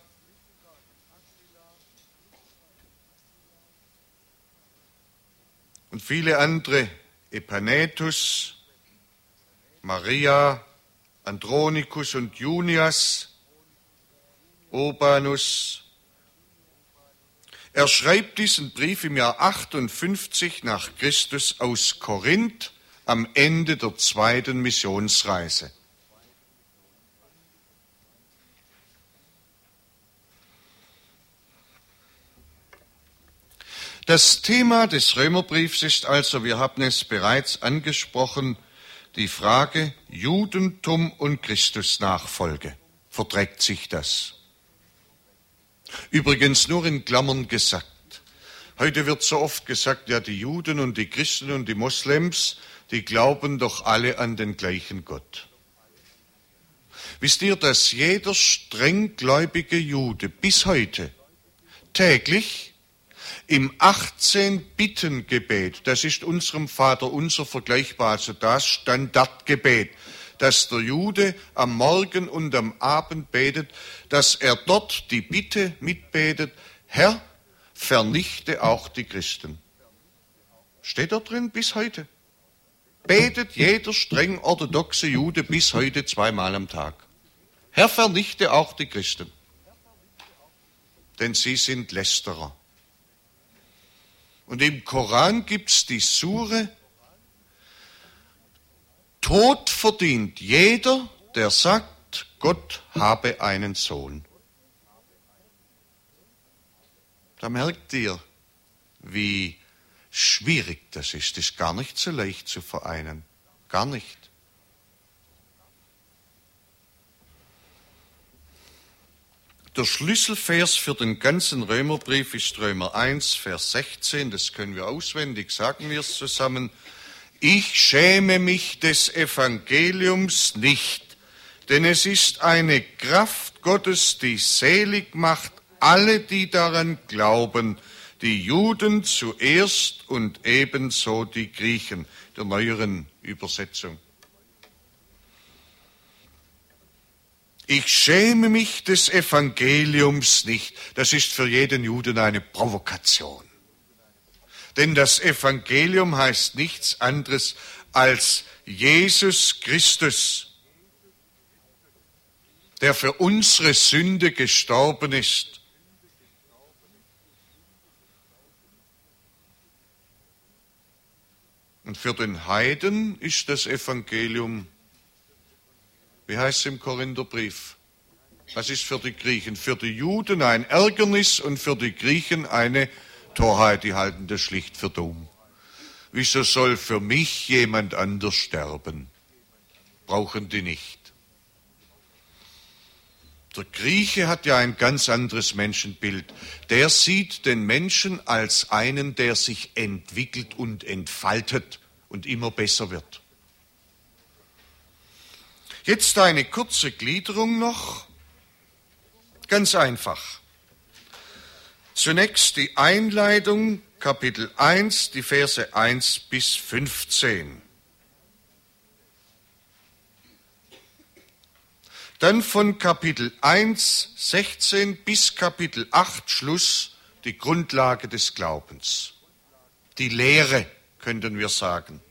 Und viele andere, Epanetus, Maria, Andronikus und Junias, Urbanus. Er schreibt diesen Brief im Jahr 58 nach Christus aus Korinth am Ende der 2. Missionsreise. Das Thema des Römerbriefs ist also, wir haben es bereits angesprochen, die Frage Judentum und Christusnachfolge. Verträgt sich das? Übrigens nur in Klammern gesagt. Heute wird so oft gesagt, ja, die Juden und die Christen und die Moslems, die glauben doch alle an den gleichen Gott. Wisst ihr, dass jeder strenggläubige Jude bis heute täglich im 18-Bitten-Gebet, das ist unserem Vaterunser vergleichbar, also das Standardgebet, dass der Jude am Morgen und am Abend betet, dass er dort die Bitte mitbetet, Herr, vernichte auch die Christen. Steht da drin bis heute. Betet jeder streng orthodoxe Jude bis heute 2-mal am Tag. Herr, vernichte auch die Christen. Denn sie sind Lästerer. Und im Koran gibt es die Sure, Tod verdient jeder, der sagt, sagt, Gott habe einen Sohn. Da merkt ihr, wie schwierig das ist. Das ist gar nicht so leicht zu vereinen. Gar nicht. Der Schlüsselvers für den ganzen Römerbrief ist Römer 1, Vers 16. Das können wir auswendig, sagen wir es zusammen. Ich schäme mich des Evangeliums nicht, denn es ist eine Kraft Gottes, die selig macht alle, die daran glauben, die Juden zuerst und ebenso die Griechen, der neueren Übersetzung. Ich schäme mich des Evangeliums nicht. Das ist für jeden Juden eine Provokation. Denn das Evangelium heißt nichts anderes als Jesus Christus, der für unsere Sünde gestorben ist. Und für den Heiden ist das Evangelium, wie heißt es im Korintherbrief? Was ist für die Griechen? Für die Juden ein Ärgernis und für die Griechen eine Torheit. Die halten das schlicht für dumm. Wieso soll für mich jemand anders sterben? Brauchen die nicht. Der Grieche hat ja ein ganz anderes Menschenbild. Der sieht den Menschen als einen, der sich entwickelt und entfaltet und immer besser wird. Jetzt eine kurze Gliederung noch, ganz einfach. Zunächst die Einleitung, Kapitel 1, die Verse 1 bis 15. Dann von Kapitel 1, 16 bis Kapitel 8, Schluss, die Grundlage des Glaubens. Die Lehre, könnten wir sagen.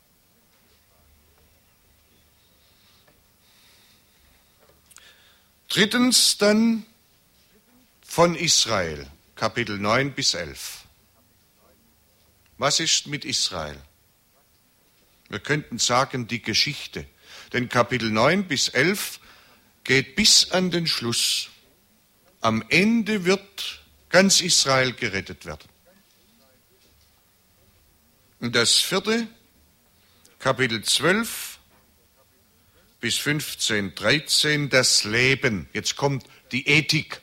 Drittens dann von Israel, Kapitel 9 bis 11. Was ist mit Israel? Wir könnten sagen, die Geschichte. Denn Kapitel 9 bis 11 geht bis an den Schluss. Am Ende wird ganz Israel gerettet werden. Und das vierte, Kapitel 12 bis 15, 13, das Leben. Jetzt kommt die Ethik,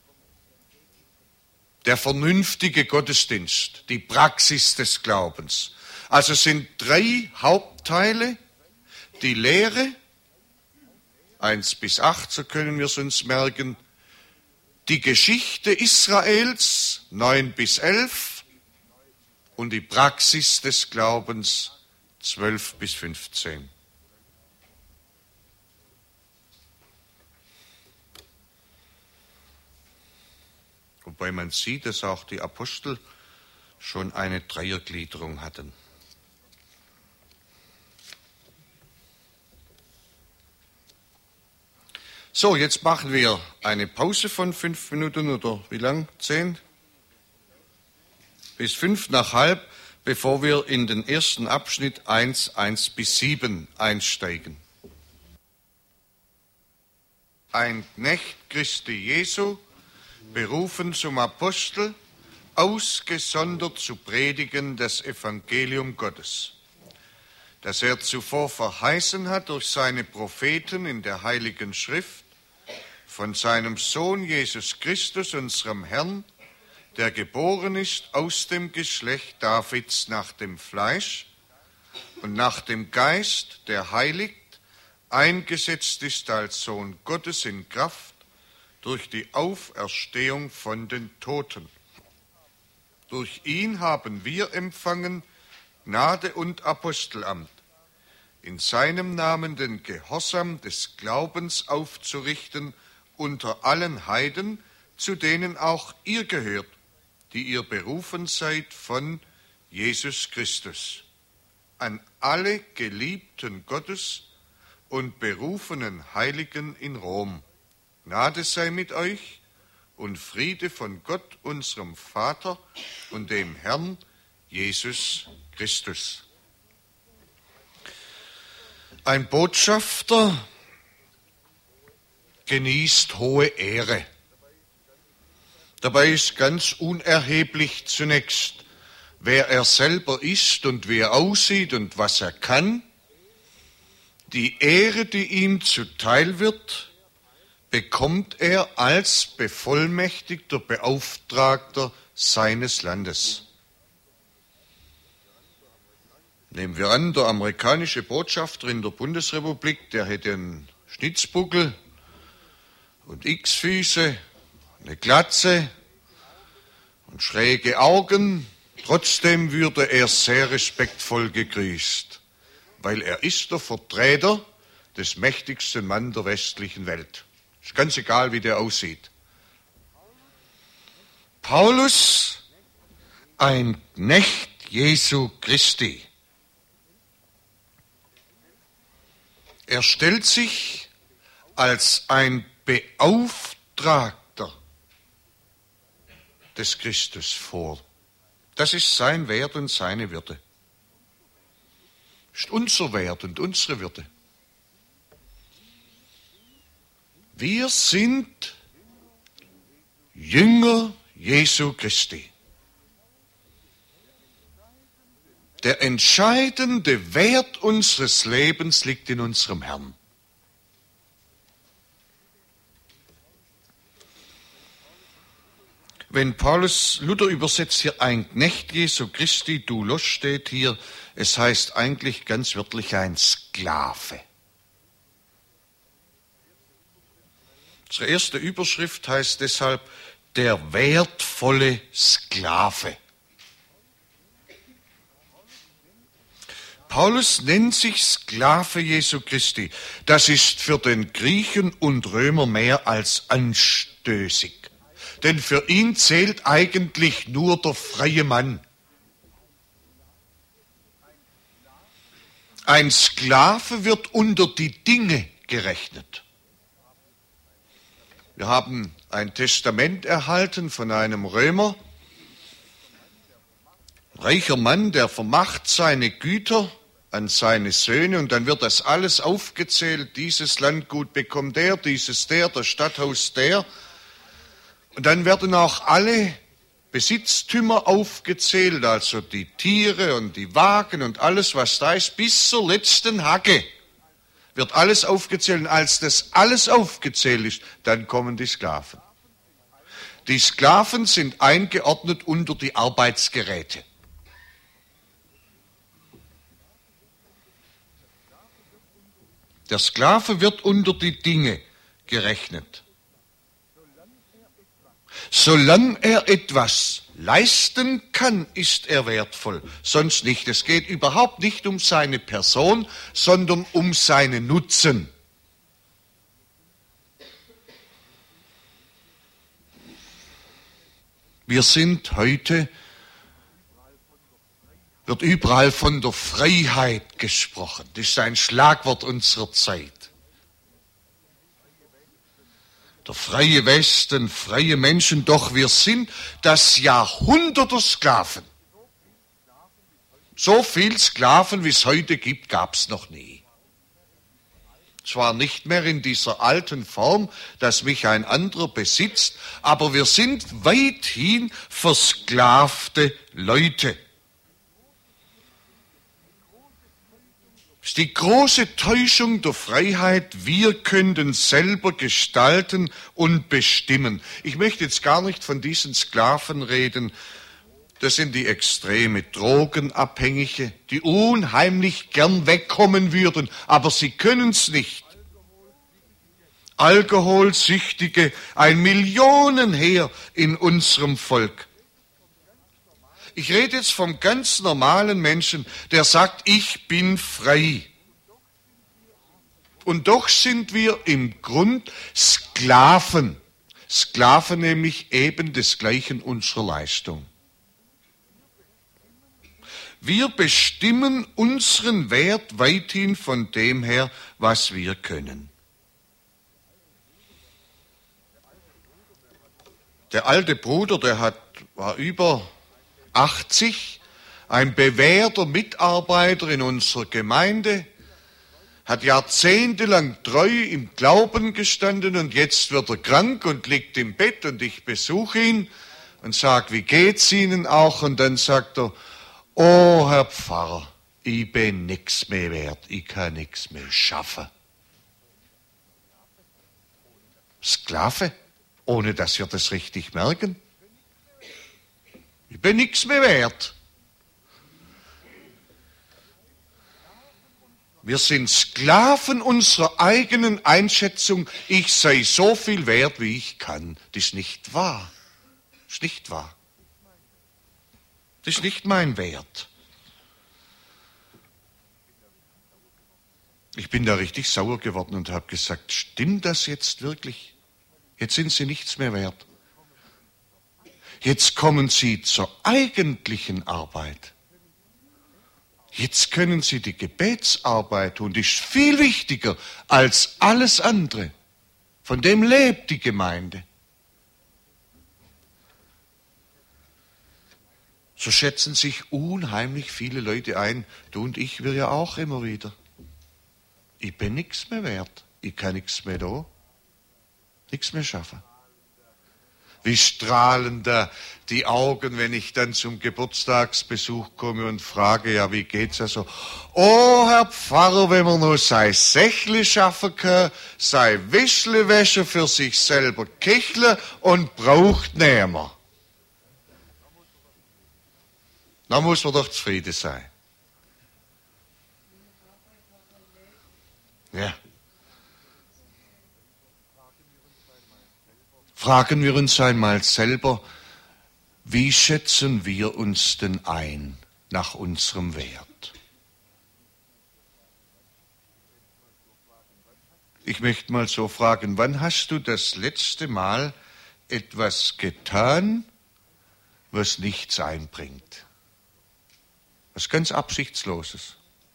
der vernünftige Gottesdienst, die Praxis des Glaubens. Also sind 3 Hauptteile, die Lehre, 1 bis 8, so können wir es uns merken, die Geschichte Israels, 9 bis 11, und die Praxis des Glaubens, 12 bis 15. Wobei man sieht, dass auch die Apostel schon eine Dreiergliederung hatten. So, jetzt machen wir eine Pause von 5 Minuten oder wie lang? 10? Bis 5 nach halb, bevor wir in den ersten Abschnitt 1 bis 7 einsteigen. Ein Knecht Christi Jesu, berufen zum Apostel, ausgesondert zu predigen das Evangelium Gottes, das er zuvor verheißen hat durch seine Propheten in der Heiligen Schrift, von seinem Sohn Jesus Christus, unserem Herrn, der geboren ist aus dem Geschlecht Davids nach dem Fleisch und nach dem Geist, der heiligt, eingesetzt ist als Sohn Gottes in Kraft, durch die Auferstehung von den Toten. Durch ihn haben wir empfangen Gnade und Apostelamt, in seinem Namen den Gehorsam des Glaubens aufzurichten unter allen Heiden, zu denen auch ihr gehört, die ihr berufen seid von Jesus Christus. An alle Geliebten Gottes und berufenen Heiligen in Rom. Gnade sei mit euch und Friede von Gott, unserem Vater und dem Herrn Jesus Christus. Ein Botschafter genießt hohe Ehre. Dabei ist ganz unerheblich zunächst, wer er selber ist und wie er aussieht und was er kann. Die Ehre, die ihm zuteil wird, bekommt er als bevollmächtigter Beauftragter seines Landes. Nehmen wir an, der amerikanische Botschafter in der Bundesrepublik, der hätte einen Schnitzbuckel und X-Füße, eine Glatze und schräge Augen. Trotzdem würde er sehr respektvoll gegrüßt, weil er ist der Vertreter des mächtigsten Mannes der westlichen Welt. Ist ganz egal, wie der aussieht. Paulus, ein Knecht Jesu Christi. Er stellt sich als ein Beauftragter des Christus vor. Das ist sein Wert und seine Würde. Das ist unser Wert und unsere Würde. Wir sind Jünger Jesu Christi. Der entscheidende Wert unseres Lebens liegt in unserem Herrn. Wenn Paulus, Luther übersetzt hier ein Knecht Jesu Christi, doulos steht hier, es heißt eigentlich ganz wörtlich ein Sklave. Unsere erste Überschrift heißt deshalb der wertvolle Sklave. Paulus nennt sich Sklave Jesu Christi. Das ist für den Griechen und Römer mehr als anstößig. Denn für ihn zählt eigentlich nur der freie Mann. Ein Sklave wird unter die Dinge gerechnet. Wir haben ein Testament erhalten von einem Römer, ein reicher Mann, der vermacht seine Güter an seine Söhne und dann wird das alles aufgezählt, dieses Landgut bekommt der, dieses der, das Stadthaus der. Und dann werden auch alle Besitztümer aufgezählt, also die Tiere und die Wagen und alles, was da ist, bis zur letzten Hacke wird alles aufgezählt. Und als das alles aufgezählt ist, dann kommen die Sklaven. Die Sklaven sind eingeordnet unter die Arbeitsgeräte. Der Sklave wird unter die Dinge gerechnet. Solange er etwas leisten kann, ist er wertvoll, sonst nicht. Es geht überhaupt nicht um seine Person, sondern um seinen Nutzen. Wir sind heute, wird überall von der Freiheit gesprochen. Das ist ein Schlagwort unserer Zeit. Der freie Westen, freie Menschen, doch wir sind das Jahrhundert der Sklaven. So viel Sklaven, wie es heute gibt, gab es noch nie. Zwar nicht mehr in dieser alten Form, dass mich ein anderer besitzt, aber wir sind weithin versklavte Leute. Das ist die große Täuschung der Freiheit, wir könnten selber gestalten und bestimmen. Ich möchte jetzt gar nicht von diesen Sklaven reden, das sind die extreme Drogenabhängige, die unheimlich gern wegkommen würden, aber sie können es nicht. Alkoholsüchtige, ein Millionenheer in unserem Volk. Ich rede jetzt vom ganz normalen Menschen, der sagt, ich bin frei. Und doch sind wir im Grund Sklaven. Sklaven nämlich eben desgleichen unserer Leistung. Wir bestimmen unseren Wert weithin von dem her, was wir können. Der alte Bruder, war über 80, ein bewährter Mitarbeiter in unserer Gemeinde, hat jahrzehntelang treu im Glauben gestanden und jetzt wird er krank und liegt im Bett und ich besuche ihn und sage, wie geht's Ihnen auch? Und dann sagt er, oh Herr Pfarrer, ich bin nix mehr wert, ich kann nix mehr schaffen. Sklave, ohne dass wir das richtig merken. Ich bin nix mehr wert. Wir sind Sklaven unserer eigenen Einschätzung, ich sei so viel wert, wie ich kann. Das ist nicht wahr. Das ist nicht wahr. Das ist nicht mein Wert. Ich bin da richtig sauer geworden und habe gesagt, stimmt das jetzt wirklich? Jetzt sind Sie nichts mehr wert. Jetzt kommen Sie zur eigentlichen Arbeit. Jetzt können Sie die Gebetsarbeit tun, die ist viel wichtiger als alles andere. Von dem lebt die Gemeinde. So schätzen sich unheimlich viele Leute ein, du und ich, wir ja auch immer wieder. Ich bin nichts mehr wert, ich kann nichts mehr da, nichts mehr schaffen. Wie strahlen da die Augen, wenn ich dann zum Geburtstagsbesuch komme und frage, ja, wie geht's also? Oh, Herr Pfarrer, wenn man nur sei Sächle schaffen kann, sei Wischle wäsche für sich selber Kichle und braucht nimmer. Da muss man doch zufrieden sein. Ja. Fragen wir uns einmal selber, wie schätzen wir uns denn ein nach unserem Wert? Ich möchte mal so fragen, wann hast du das letzte Mal etwas getan, was nichts einbringt? Was ganz Absichtsloses.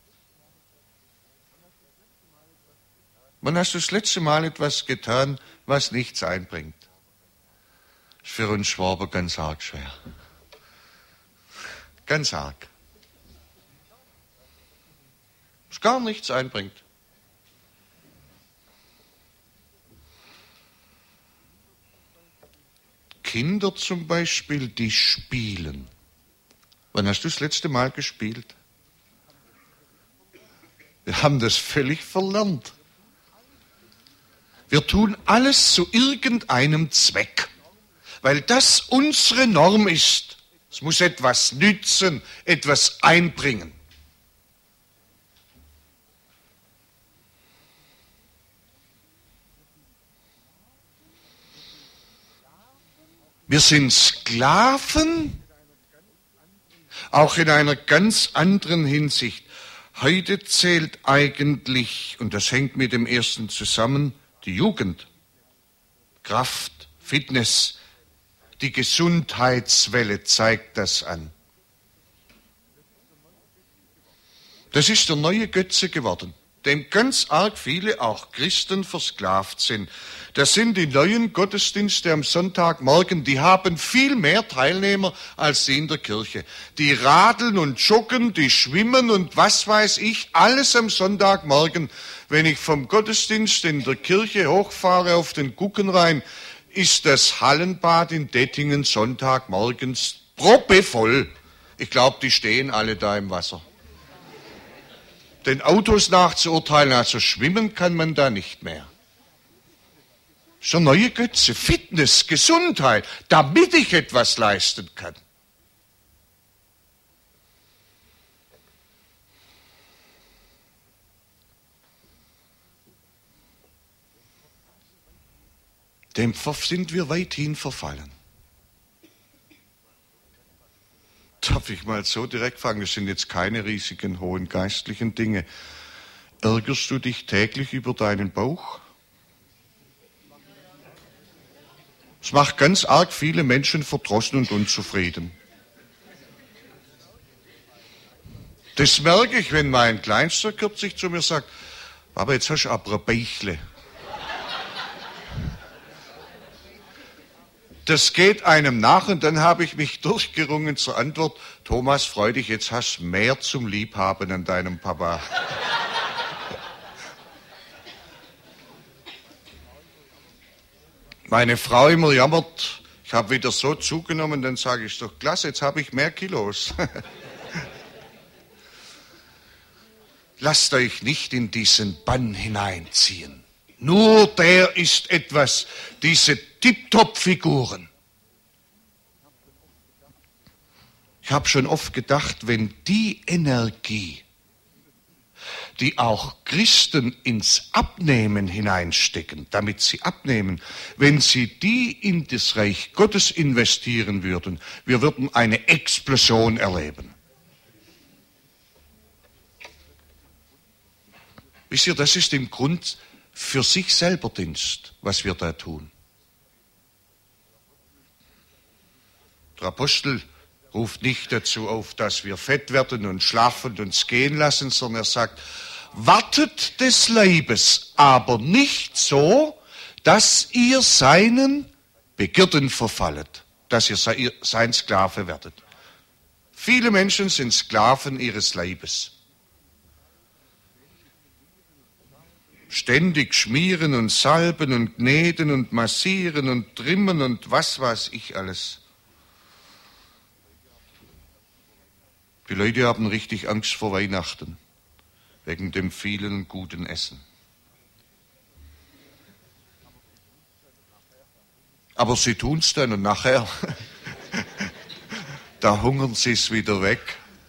Wann hast du das letzte Mal etwas getan, was nichts einbringt? Das ist für uns Schwaber ganz arg schwer. Ganz arg. Was gar nichts einbringt. Kinder zum Beispiel, die spielen. Wann hast du das letzte Mal gespielt? Wir haben das völlig verlernt. Wir tun alles zu irgendeinem Zweck, weil das unsere Norm ist. Es muss etwas nützen, etwas einbringen. Wir sind Sklaven, auch in einer ganz anderen Hinsicht. Heute zählt eigentlich, und das hängt mit dem ersten zusammen, die Jugend, Kraft, Fitness, die Gesundheitswelle zeigt das an. Das ist der neue Götze geworden, dem ganz arg viele, auch Christen, versklavt sind. Das sind die neuen Gottesdienste am Sonntagmorgen, die haben viel mehr Teilnehmer als die in der Kirche. Die radeln und joggen, die schwimmen und was weiß ich, alles am Sonntagmorgen. Wenn ich vom Gottesdienst in der Kirche hochfahre auf den Guggenrhein, ist das Hallenbad in Dettingen Sonntagmorgens proppevoll. Ich glaube, die stehen alle da im Wasser. Den Autos nachzuurteilen, also schwimmen kann man da nicht mehr. So neue Götze, Fitness, Gesundheit, damit ich etwas leisten kann. Dem sind wir weithin verfallen. Darf ich mal so direkt fragen, das sind jetzt keine riesigen, hohen geistlichen Dinge. Ärgerst du dich täglich über deinen Bauch? Es macht ganz arg viele Menschen verdrossen und unzufrieden. Das merke ich, wenn mein Kleinster kürzlich zu mir sagt, aber jetzt hast du aber ein Bäichle. Das geht einem nach und dann habe ich mich durchgerungen zur Antwort, Thomas, freu dich, jetzt hast du mehr zum Liebhaben an deinem Papa. Meine Frau immer jammert, ich habe wieder so zugenommen, dann sage ich, doch klasse, jetzt habe ich mehr Kilos. Lasst euch nicht in diesen Bann hineinziehen. Nur der ist etwas, diese Tip-Top-Figuren. Ich habe schon oft gedacht, wenn die Energie, die auch Christen ins Abnehmen hineinstecken, damit sie abnehmen, wenn sie die in das Reich Gottes investieren würden, wir würden eine Explosion erleben. Wisst ihr, das ist im Grund für sich selber Dienst, was wir da tun. Der Apostel ruft nicht dazu auf, dass wir fett werden und schlafen und uns gehen lassen, sondern er sagt, wartet des Leibes, aber nicht so, dass ihr seinen Begierden verfallet, dass ihr sein Sklave werdet. Viele Menschen sind Sklaven ihres Leibes. Ständig schmieren und salben und kneten und massieren und trimmen und was weiß ich alles. Die Leute haben richtig Angst vor Weihnachten, wegen dem vielen guten Essen. Aber sie tun es dann und nachher, da hungern sie es wieder weg.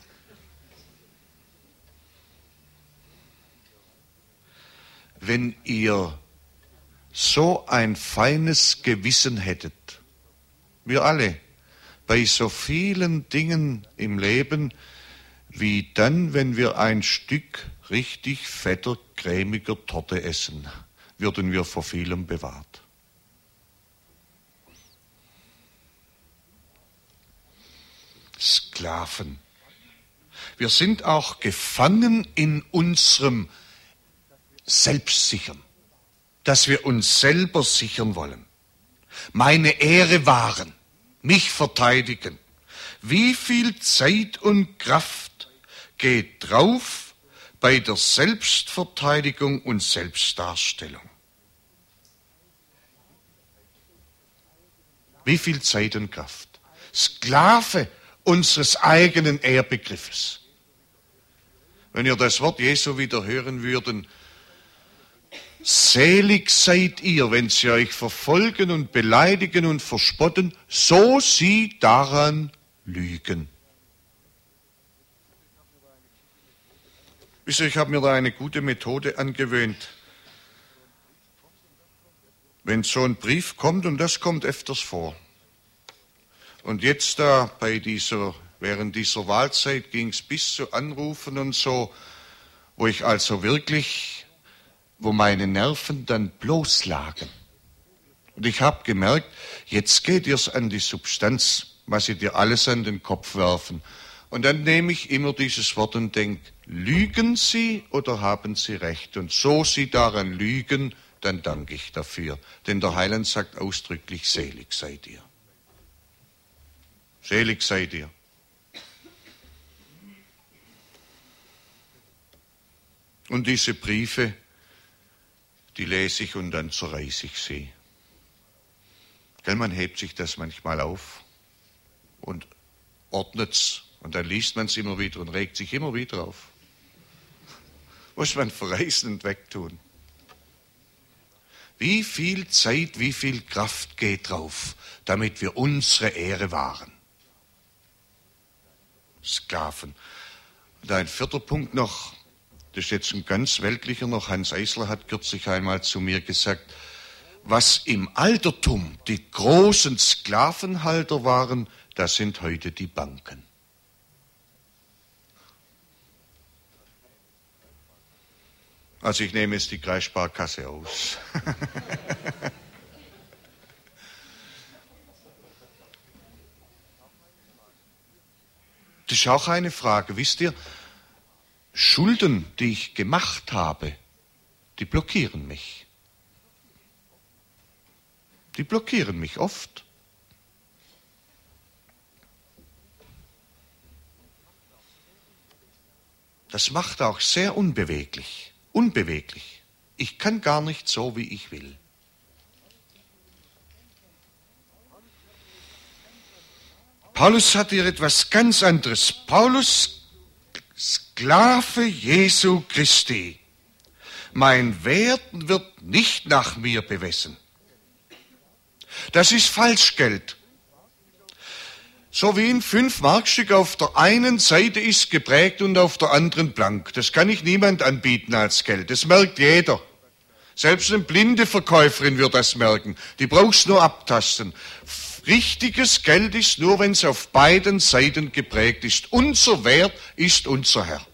Wenn ihr so ein feines Gewissen hättet, wir alle, bei so vielen Dingen im Leben, wie dann, wenn wir ein Stück richtig fetter, cremiger Torte essen, würden wir vor vielem bewahrt. Sklaven. Wir sind auch gefangen in unserem Selbstsichern, dass wir uns selber sichern wollen, meine Ehre wahren, mich verteidigen. Wie viel Zeit und Kraft geht drauf bei der Selbstverteidigung und Selbstdarstellung? Wie viel Zeit und Kraft? Sklave unseres eigenen Ehrbegriffes. Wenn ihr das Wort Jesu wieder hören würden, selig seid ihr, wenn sie euch verfolgen und beleidigen und verspotten, so sie daran lügen. Wisst ihr, ich habe mir da eine gute Methode angewöhnt. Wenn so ein Brief kommt, und das kommt öfters vor, und jetzt da während dieser Wahlzeit ging es bis zu Anrufen und so, wo meine Nerven dann bloß lagen. Und ich habe gemerkt, jetzt geht es an die Substanz, was sie dir alles an den Kopf werfen. Und dann nehme ich immer dieses Wort und denke, lügen sie oder haben sie recht? Und so sie daran lügen, dann danke ich dafür. Denn der Heiland sagt ausdrücklich, selig seid ihr. Selig seid ihr. Und diese Briefe, die lese ich und dann zerreiße ich sie. Gell, man hebt sich das manchmal auf und ordnet's und dann liest man es immer wieder und regt sich immer wieder auf. Muss man verreißen und wegtun. Wie viel Zeit, wie viel Kraft geht drauf, damit wir unsere Ehre wahren? Sklaven. Und ein vierter Punkt noch, das ist jetzt ein ganz weltlicher noch. Hans Eisler hat kürzlich einmal zu mir gesagt, was im Altertum die großen Sklavenhalter waren, das sind heute die Banken. Also ich nehme jetzt die Kreissparkasse aus. Das ist auch eine Frage, wisst ihr? Schulden, die ich gemacht habe, die blockieren mich. Die blockieren mich oft. Das macht auch sehr unbeweglich. Unbeweglich. Ich kann gar nicht so, wie ich will. Paulus hat hier etwas ganz anderes. Paulus, Sklave Jesu Christi. Mein Wert wird nicht nach mir bemessen. Das ist Falschgeld. So wie ein 5-Mark-Stück auf der einen Seite ist geprägt und auf der anderen blank. Das kann ich niemand anbieten als Geld. Das merkt jeder. Selbst eine blinde Verkäuferin wird das merken. Die brauchst nur abtasten. Richtiges Geld ist nur, wenn es auf beiden Seiten geprägt ist. Unser Wert ist unser Herr.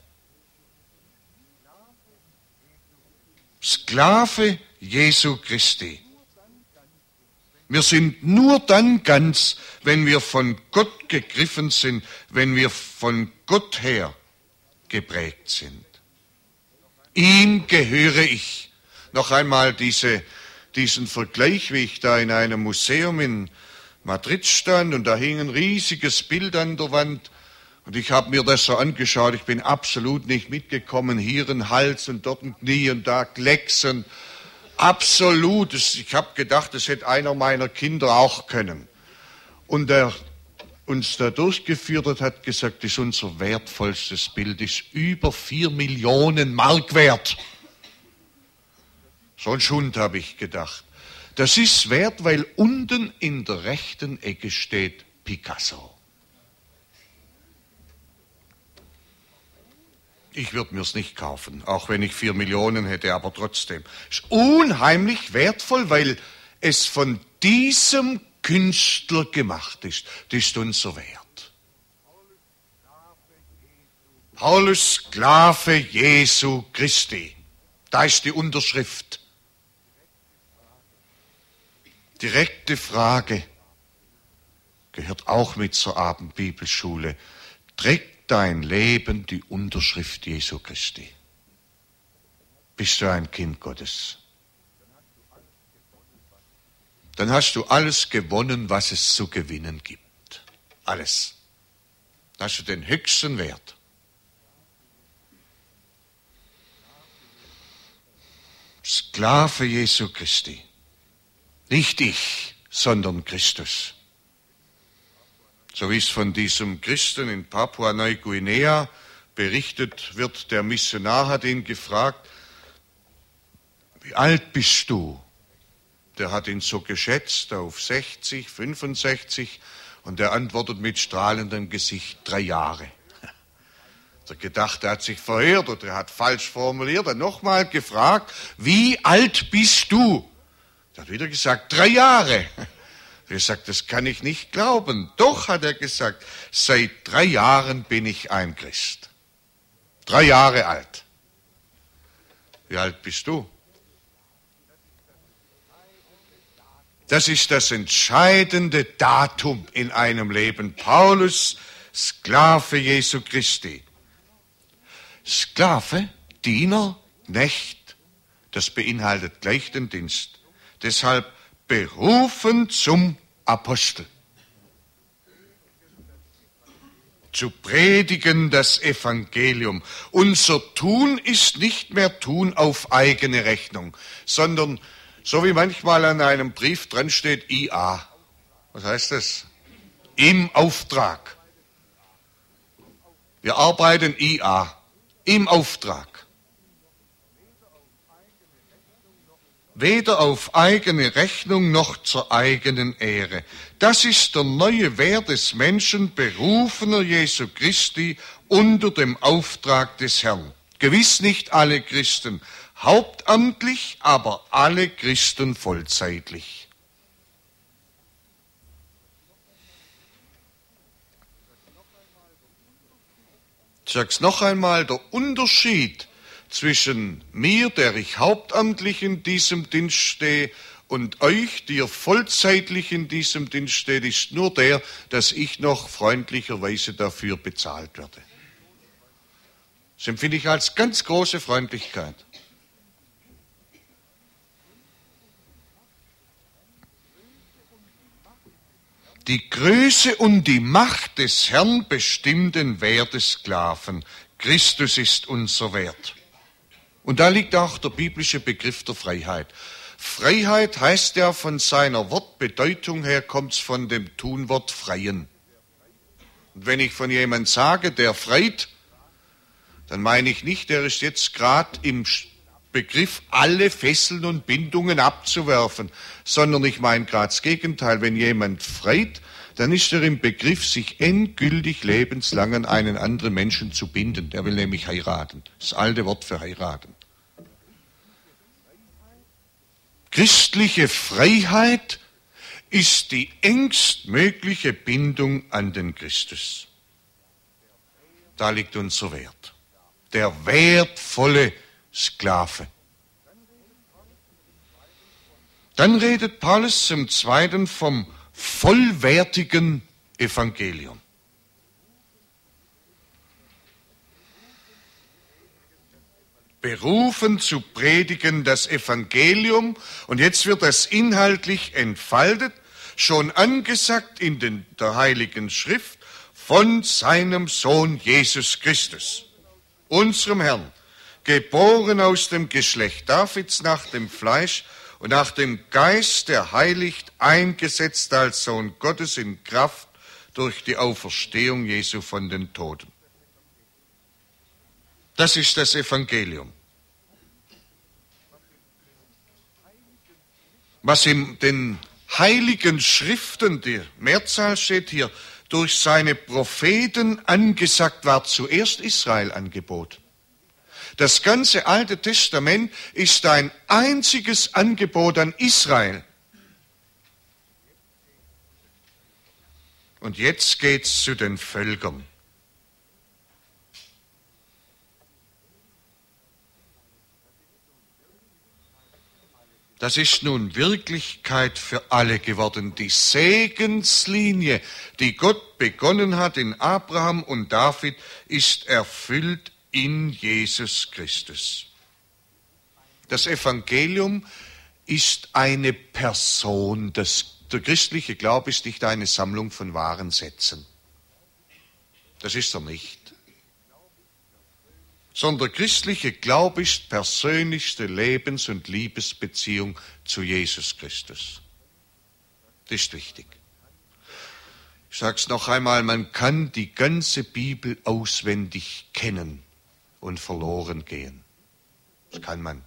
Sklave Jesu Christi. Wir sind nur dann ganz, wenn wir von Gott gegriffen sind, wenn wir von Gott her geprägt sind. Ihm gehöre ich. Noch einmal diesen Vergleich, wie ich da in einem Museum in Madrid stand und da hing ein riesiges Bild an der Wand und ich habe mir das so angeschaut, ich bin absolut nicht mitgekommen, hier ein Hals und dort ein Knie und da Klecks und absolut, ich habe gedacht, das hätte einer meiner Kinder auch können. Und der uns da durchgeführt hat gesagt, das ist unser wertvollstes Bild, ist über 4 Millionen Mark wert. So ein Schund, habe ich gedacht. Das ist wert, weil unten in der rechten Ecke steht Picasso. Ich würde mir's nicht kaufen, auch wenn ich 4 Millionen hätte, aber trotzdem. Ist unheimlich wertvoll, weil es von diesem Künstler gemacht ist. Das ist unser Wert. Paulus, Sklave Jesu Christi. Da ist die Unterschrift. Direkte Frage gehört auch mit zur Abendbibelschule. Trägt dein Leben die Unterschrift Jesu Christi? Bist du ein Kind Gottes? Dann hast du alles gewonnen, was es zu gewinnen gibt. Alles. Dann hast du den höchsten Wert. Sklave Jesu Christi. Nicht ich, sondern Christus. So wie es von diesem Christen in Papua-Neuguinea berichtet wird, der Missionar hat ihn gefragt, wie alt bist du? Der hat ihn so geschätzt auf 60, 65 und er antwortet mit strahlendem Gesicht 3 Jahre. Er hat gedacht, er hat sich verhört oder er hat falsch formuliert. Er hat nochmal gefragt, wie alt bist du? Er hat wieder gesagt, 3 Jahre. Er hat gesagt, das kann ich nicht glauben. Doch, hat er gesagt, seit 3 Jahren bin ich ein Christ. 3 Jahre alt. Wie alt bist du? Das ist das entscheidende Datum in einem Leben. Paulus, Sklave Jesu Christi. Sklave, Diener, Knecht, das beinhaltet gleich den Dienst. Deshalb berufen zum Apostel. Zu predigen das Evangelium. Unser Tun ist nicht mehr Tun auf eigene Rechnung, sondern so wie manchmal an einem Brief dran steht, IA. Was heißt das? Im Auftrag. Wir arbeiten IA. Im Auftrag. Weder auf eigene Rechnung noch zur eigenen Ehre. Das ist der neue Wert des Menschen, berufener Jesu Christi, unter dem Auftrag des Herrn. Gewiss nicht alle Christen hauptamtlich, aber alle Christen vollzeitlich. Ich sag's noch einmal, der Unterschied zwischen mir, der ich hauptamtlich in diesem Dienst stehe, und euch, die ihr vollzeitlich in diesem Dienst steht, ist nur der, dass ich noch freundlicherweise dafür bezahlt werde. Das empfinde ich als ganz große Freundlichkeit. Die Größe und die Macht des Herrn bestimmt den Wert des Sklaven. Christus ist unser Wert. Und da liegt auch der biblische Begriff der Freiheit. Freiheit heißt ja von seiner Wortbedeutung her, kommt es von dem Tunwort freien. Und wenn ich von jemandem sage, der freit, dann meine ich nicht, der ist jetzt gerade im Begriff, alle Fesseln und Bindungen abzuwerfen, sondern ich meine gerade das Gegenteil. Wenn jemand freit, dann ist er im Begriff, sich endgültig lebenslang an einen anderen Menschen zu binden. Der will nämlich heiraten. Das alte Wort für heiraten. Christliche Freiheit ist die engstmögliche Bindung an den Christus. Da liegt unser Wert. Der wertvolle Sklave. Dann redet Paulus zum Zweiten vom vollwertigen Evangelium. Berufen zu predigen das Evangelium, und jetzt wird das inhaltlich entfaltet, schon angesagt in der Heiligen Schrift, von seinem Sohn Jesus Christus, unserem Herrn, geboren aus dem Geschlecht Davids nach dem Fleisch und nach dem Geist, der heiligt, eingesetzt als Sohn Gottes in Kraft durch die Auferstehung Jesu von den Toten. Das ist das Evangelium. Was in den heiligen Schriften, die Mehrzahl steht hier, durch seine Propheten angesagt war, zuerst Israel Angebot. Das ganze Alte Testament ist ein einziges Angebot an Israel. Und jetzt geht's zu den Völkern. Das ist nun Wirklichkeit für alle geworden. Die Segenslinie, die Gott begonnen hat in Abraham und David, ist erfüllt in Jesus Christus. Das Evangelium ist eine Person. Der christliche Glaube ist nicht eine Sammlung von wahren Sätzen. Das ist er nicht. Sondern der christliche Glaube ist persönlichste Lebens- und Liebesbeziehung zu Jesus Christus. Das ist wichtig. Ich sage es noch einmal, man kann die ganze Bibel auswendig kennen und verloren gehen. Das kann man.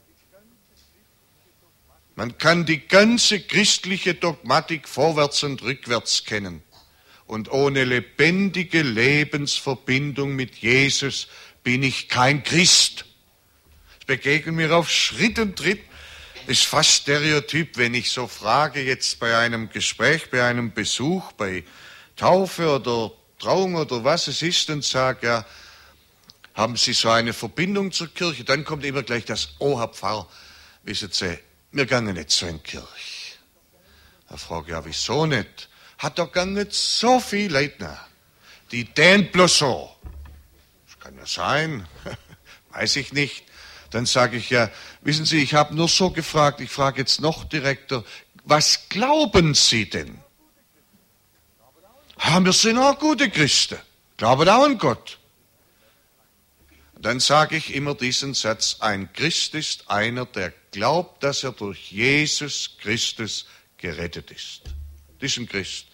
Man kann die ganze christliche Dogmatik vorwärts und rückwärts kennen. Und ohne lebendige Lebensverbindung mit Jesus bin ich kein Christ. Es begegnet mir auf Schritt und Tritt. Ist fast Stereotyp, wenn ich so frage, jetzt bei einem Gespräch, bei einem Besuch, bei Taufe oder Trauung oder was es ist, und sage, ja, haben Sie so eine Verbindung zur Kirche? Dann kommt immer gleich das, oh, Herr Pfarrer, wissen Sie, wir gehen nicht so in die Kirche. Da frage ich, ja, wieso nicht? Hat doch gar nicht so viel Leute, na, die den bloß so. Kann ja sein, weiß ich nicht. Dann sage ich ja, wissen Sie, ich habe nur so gefragt, ich frage jetzt noch direkter, was glauben Sie denn? Wir sind auch gute Christen, glauben auch an Gott. Dann sage ich immer diesen Satz, ein Christ ist einer, der glaubt, dass er durch Jesus Christus gerettet ist. Das ist ein Christ.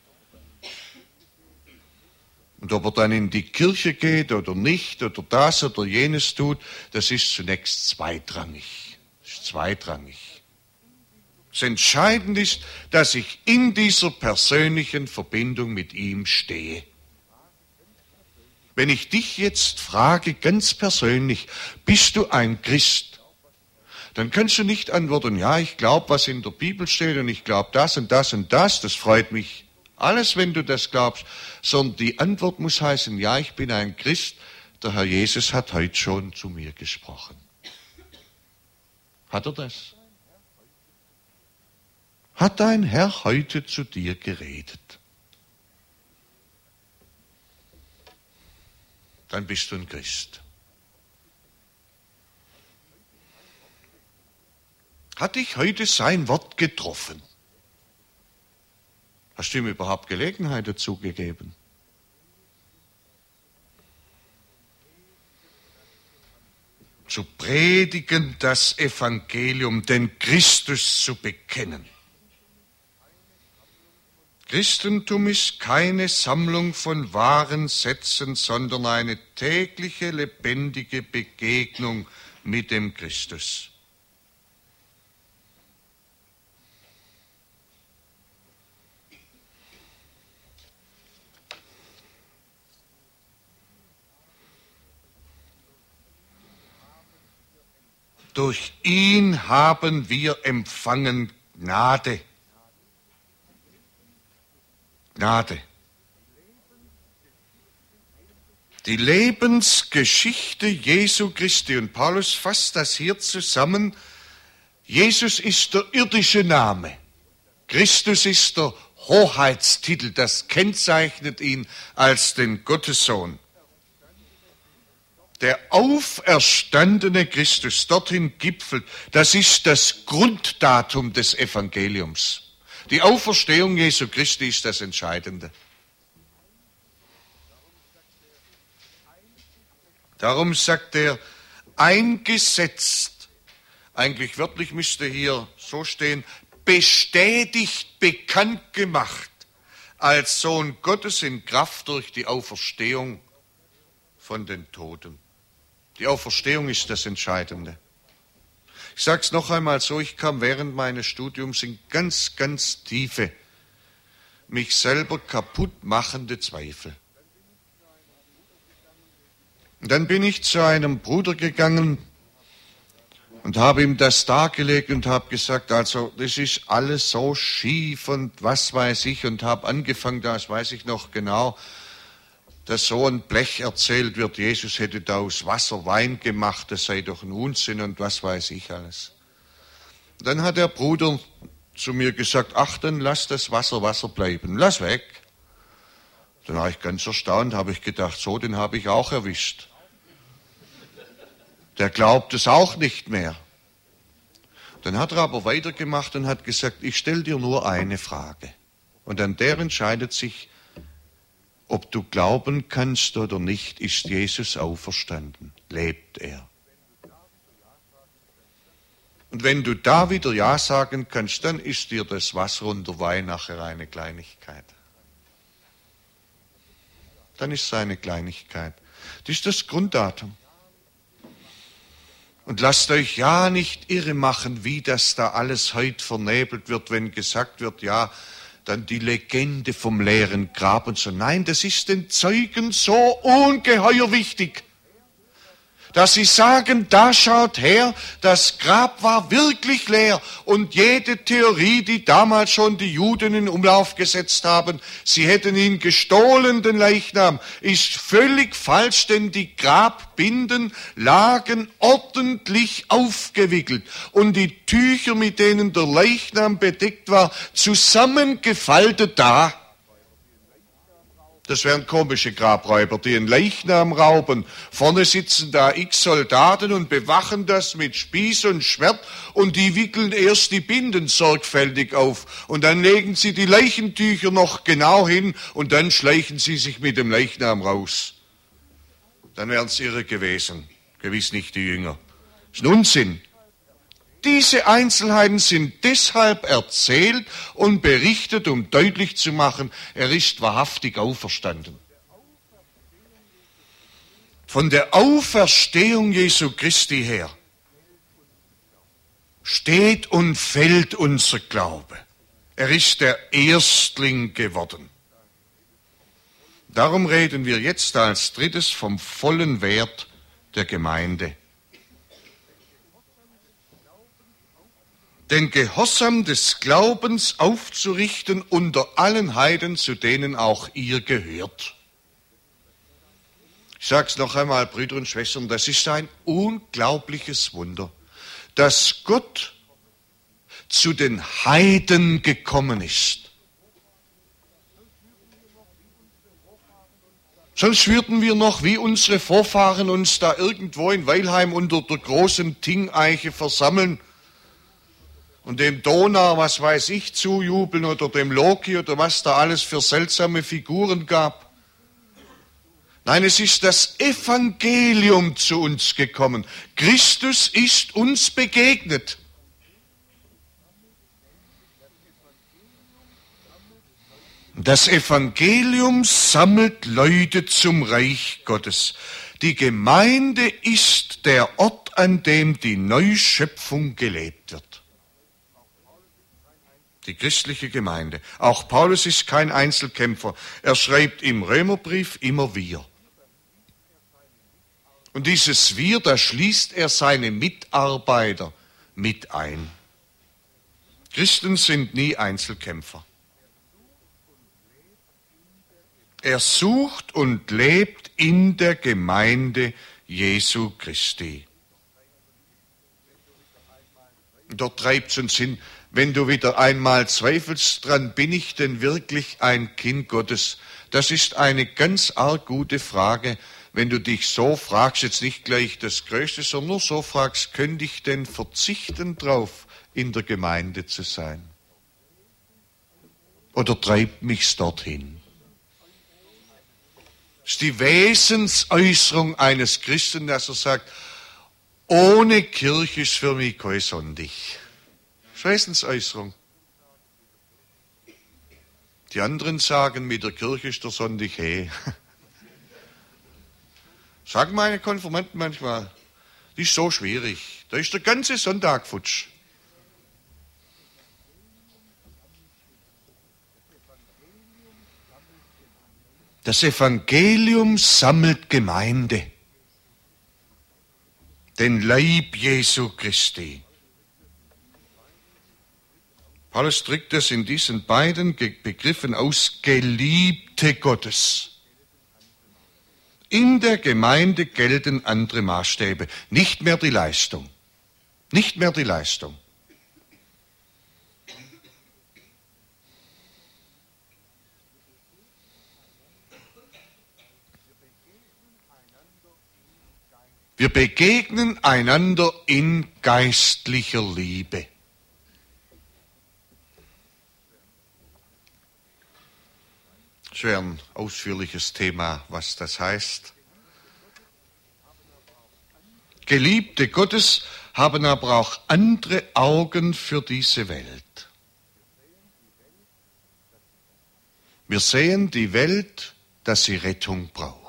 Und ob er dann in die Kirche geht oder nicht, oder das oder jenes tut, das ist zunächst zweitrangig. Das ist zweitrangig. Das Entscheidende ist, dass ich in dieser persönlichen Verbindung mit ihm stehe. Wenn ich dich jetzt frage, ganz persönlich, bist du ein Christ? Dann kannst du nicht antworten, ja, ich glaube, was in der Bibel steht und ich glaube das und das und das, das freut mich. Alles, wenn du das glaubst, sondern die Antwort muss heißen, ja, ich bin ein Christ, der Herr Jesus hat heute schon zu mir gesprochen. Hat er das? Hat dein Herr heute zu dir geredet? Dann bist du ein Christ. Hat dich heute sein Wort getroffen? Hast du ihm überhaupt Gelegenheit dazu gegeben? Zu predigen das Evangelium, den Christus zu bekennen. Christentum ist keine Sammlung von wahren Sätzen, sondern eine tägliche, lebendige Begegnung mit dem Christus. Durch ihn haben wir empfangen Gnade. Gnade. Die Lebensgeschichte Jesu Christi, und Paulus fasst das hier zusammen, Jesus ist der irdische Name, Christus ist der Hoheitstitel, das kennzeichnet ihn als den Gottessohn. Der auferstandene Christus dorthin gipfelt, das ist das Grunddatum des Evangeliums. Die Auferstehung Jesu Christi ist das Entscheidende. Darum sagt er, eingesetzt, eigentlich wörtlich müsste hier so stehen, bestätigt, bekannt gemacht, als Sohn Gottes in Kraft durch die Auferstehung von den Toten. Die Auferstehung ist das Entscheidende. Ich sage es noch einmal so, ich kam während meines Studiums in ganz, ganz tiefe, mich selber kaputt machende Zweifel. Und dann bin ich zu einem Bruder gegangen und habe ihm das dargelegt und habe gesagt, also das ist alles so schief und was weiß ich, und habe angefangen, das weiß ich noch genau, dass so ein Blech erzählt wird, Jesus hätte da aus Wasser Wein gemacht, das sei doch ein Unsinn und was weiß ich alles. Und dann hat der Bruder zu mir gesagt, ach, dann lass das Wasser Wasser bleiben, lass weg. Dann war ich ganz erstaunt, habe ich gedacht, so, den habe ich auch erwischt. Der glaubt es auch nicht mehr. Dann hat er aber weitergemacht und hat gesagt, ich stelle dir nur eine Frage. Und an der entscheidet sich, ob du glauben kannst oder nicht, ist Jesus auferstanden? Lebt er? Und wenn du da wieder Ja sagen kannst, dann ist dir das Wasser und der Wein nachher eine Kleinigkeit. Dann ist es eine Kleinigkeit. Das ist das Grunddatum. Und lasst euch ja nicht irre machen, wie das da alles heute vernebelt wird, wenn gesagt wird, ja, dann die Legende vom leeren Grab und so. Nein, das ist den Zeugen so ungeheuer wichtig, dass sie sagen, da schaut her, das Grab war wirklich leer und jede Theorie, die damals schon die Juden in Umlauf gesetzt haben, sie hätten ihn gestohlen, den Leichnam, ist völlig falsch, denn die Grabbinden lagen ordentlich aufgewickelt und die Tücher, mit denen der Leichnam bedeckt war, zusammengefaltet da. Das wären komische Grabräuber, die einen Leichnam rauben. Vorne sitzen da x Soldaten und bewachen das mit Spieß und Schwert und die wickeln erst die Binden sorgfältig auf und dann legen sie die Leichentücher noch genau hin und dann schleichen sie sich mit dem Leichnam raus. Dann wären es irre gewesen, gewiss nicht die Jünger. Das ist ein Unsinn. Diese Einzelheiten sind deshalb erzählt und berichtet, um deutlich zu machen, er ist wahrhaftig auferstanden. Von der Auferstehung Jesu Christi her steht und fällt unser Glaube. Er ist der Erstling geworden. Darum reden wir jetzt als drittes vom vollen Wert der Gemeinde. Den Gehorsam des Glaubens aufzurichten unter allen Heiden, zu denen auch ihr gehört. Ich sage es noch einmal, Brüder und Schwestern, das ist ein unglaubliches Wunder, dass Gott zu den Heiden gekommen ist. Sonst würden wir noch wie unsere Vorfahren uns da irgendwo in Weilheim unter der großen Ting-Eiche versammeln und dem Donau, was weiß ich, zujubeln oder dem Loki oder was da alles für seltsame Figuren gab. Nein, es ist das Evangelium zu uns gekommen. Christus ist uns begegnet. Das Evangelium sammelt Leute zum Reich Gottes. Die Gemeinde ist der Ort, an dem die Neuschöpfung gelebt wird. Die christliche Gemeinde. Auch Paulus ist kein Einzelkämpfer. Er schreibt im Römerbrief immer wir. Und dieses wir, da schließt er seine Mitarbeiter mit ein. Christen sind nie Einzelkämpfer. Er sucht und lebt in der Gemeinde Jesu Christi. Dort treibt es uns hin, wenn du wieder einmal zweifelst dran, bin ich denn wirklich ein Kind Gottes? Das ist eine ganz arg gute Frage, wenn du dich so fragst, jetzt nicht gleich das Größte, sondern nur so fragst, könnte ich denn verzichten drauf, in der Gemeinde zu sein? Oder treibt mich's dorthin? Das ist die Wesensäußerung eines Christen, dass er sagt, ohne Kirche ist für mich kein Sonntag. Das ist Wesensäußerung. Die anderen sagen, mit der Kirche ist der Sonntag hey. Sagen meine Konfirmanden manchmal, die ist so schwierig. Da ist der ganze Sonntag futsch. Das Evangelium sammelt Gemeinde, den Leib Jesu Christi. Paulus drückt es in diesen beiden Begriffen aus, Geliebte Gottes. In der Gemeinde gelten andere Maßstäbe, nicht mehr die Leistung. Nicht mehr die Leistung. Wir begegnen einander in geistlicher Liebe. Das wäre ein ausführliches Thema, was das heißt. Geliebte Gottes haben aber auch andere Augen für diese Welt. Wir sehen die Welt, dass sie Rettung braucht.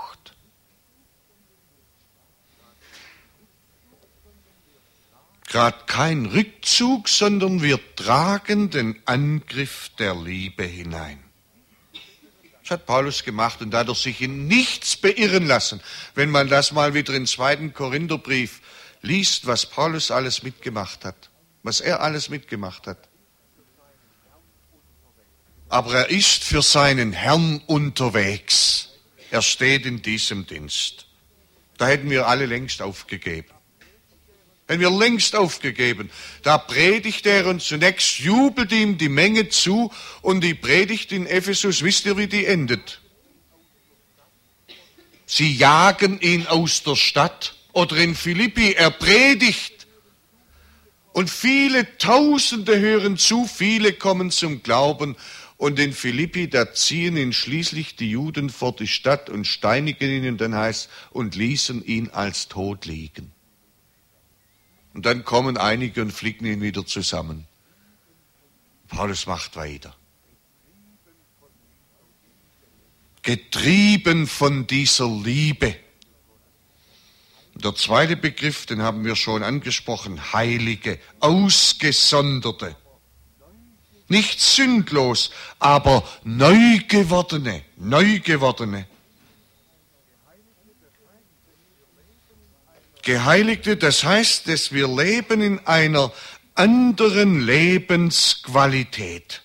Gerade kein Rückzug, sondern wir tragen den Angriff der Liebe hinein. Das hat Paulus gemacht und dadurch sich in nichts beirren lassen. Wenn man das mal wieder im 2. Korintherbrief liest, was Paulus alles mitgemacht hat, was er alles mitgemacht hat. Aber er ist für seinen Herrn unterwegs. Er steht in diesem Dienst. Da hätten wir alle längst aufgegeben. Hätten wir längst aufgegeben. Da predigt er und zunächst jubelt ihm die Menge zu und die Predigt in Ephesus, wisst ihr, wie die endet? Sie jagen ihn aus der Stadt. Oder in Philippi, er predigt. Und viele Tausende hören zu, viele kommen zum Glauben. Und in Philippi, da ziehen ihn schließlich die Juden vor die Stadt und steinigen ihn, und dann heißt, und ließen ihn als tot liegen. Und dann kommen einige und flicken ihn wieder zusammen. Paulus macht weiter. Getrieben von dieser Liebe. Der zweite Begriff, den haben wir schon angesprochen, Heilige, Ausgesonderte. Nicht sündlos, aber Neugewordene, Neugewordene. Geheiligte, das heißt, dass wir leben in einer anderen Lebensqualität.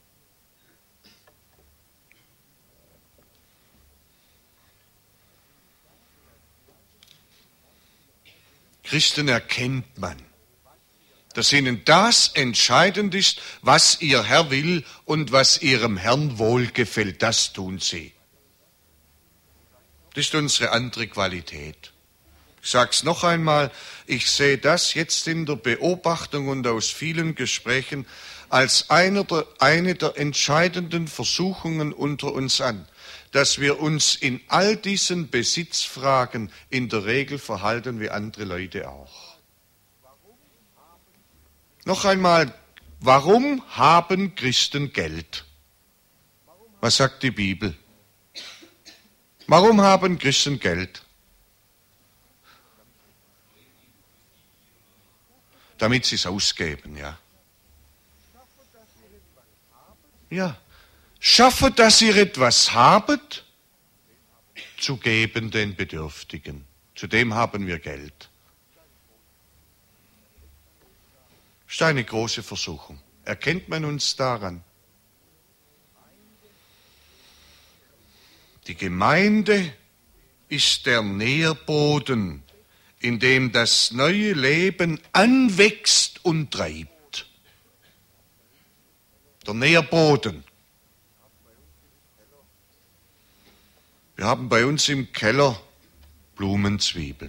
Christen erkennt man, dass ihnen das entscheidend ist, was ihr Herr will und was ihrem Herrn wohlgefällt. Das tun sie. Das ist unsere andere Qualität. Ich sage es noch einmal, ich sehe das jetzt in der Beobachtung und aus vielen Gesprächen als eine der entscheidenden Versuchungen unter uns an, dass wir uns in all diesen Besitzfragen in der Regel verhalten wie andere Leute auch. Noch einmal, warum haben Christen Geld? Was sagt die Bibel? Warum haben Christen Geld? Damit sie es ausgeben, ja. Ja. Schaffe, dass ihr etwas habet, zu geben den Bedürftigen. Zudem haben wir Geld. Das ist eine große Versuchung. Erkennt man uns daran? Die Gemeinde ist der Nährboden, in dem das neue Leben anwächst und treibt. Der Nährboden. Wir haben bei uns im Keller Blumenzwiebeln.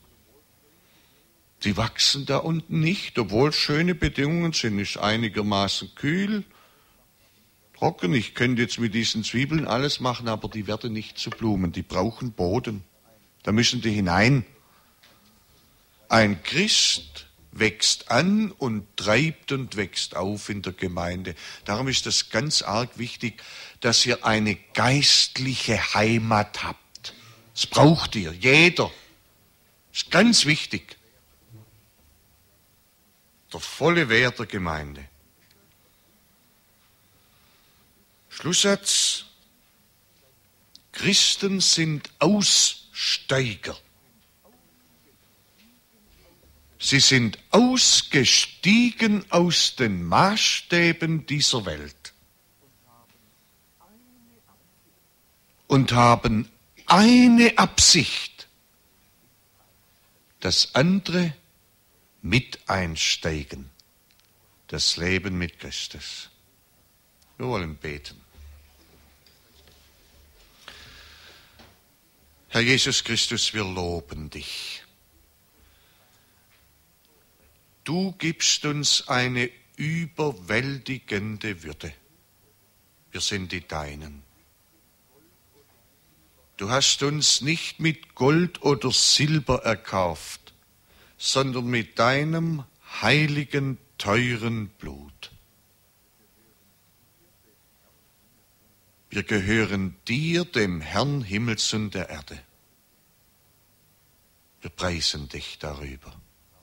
Die wachsen da unten nicht, obwohl es schöne Bedingungen sind. Ist einigermaßen kühl, trocken. Ich könnte jetzt mit diesen Zwiebeln alles machen, aber die werden nicht zu Blumen. Die brauchen Boden. Da müssen die hinein. Ein Christ wächst an und treibt und wächst auf in der Gemeinde. Darum ist es ganz arg wichtig, dass ihr eine geistliche Heimat habt. Das braucht ihr, jeder. Das ist ganz wichtig. Der volle Wert der Gemeinde. Schlusssatz. Christen sind Aussteiger. Sie sind ausgestiegen aus den Maßstäben dieser Welt und haben eine Absicht, dass andere mit einsteigen, das Leben mit Christus. Wir wollen beten. Herr Jesus Christus, wir loben dich. Du gibst uns eine überwältigende Würde. Wir sind die Deinen. Du hast uns nicht mit Gold oder Silber erkauft, sondern mit deinem heiligen, teuren Blut. Wir gehören dir, dem Herrn Himmels und der Erde. Wir preisen dich darüber.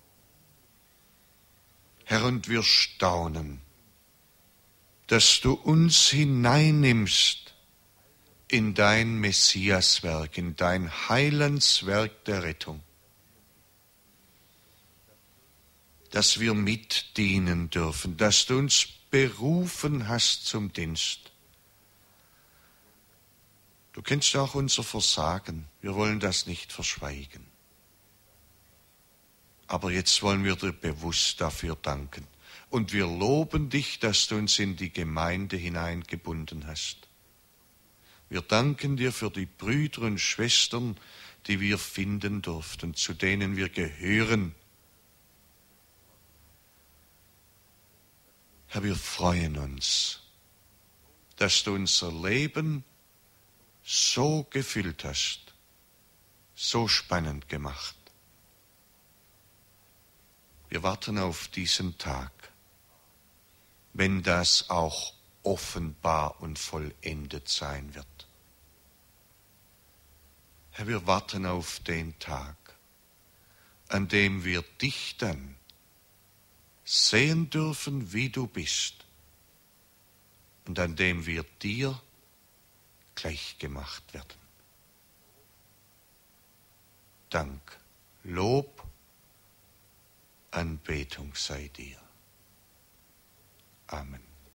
Herr, und wir staunen, dass du uns hineinnimmst in dein Messiaswerk, in dein Heilandswerk der Rettung, dass wir mitdienen dürfen, dass du uns berufen hast zum Dienst. Du kennst auch unser Versagen, wir wollen das nicht verschweigen. Aber jetzt wollen wir dir bewusst dafür danken. Und wir loben dich, dass du uns in die Gemeinde hineingebunden hast. Wir danken dir für die Brüder und Schwestern, die wir finden durften, zu denen wir gehören. Herr, wir freuen uns, dass du unser Leben so gefüllt hast, so spannend gemacht. Wir warten auf diesen Tag, wenn das auch offenbar und vollendet sein wird. Herr, wir warten auf den Tag, an dem wir dich dann sehen dürfen, wie du bist, und an dem wir dir gleichgemacht werden. Dank, Lob, Anbetung sei dir. Amen.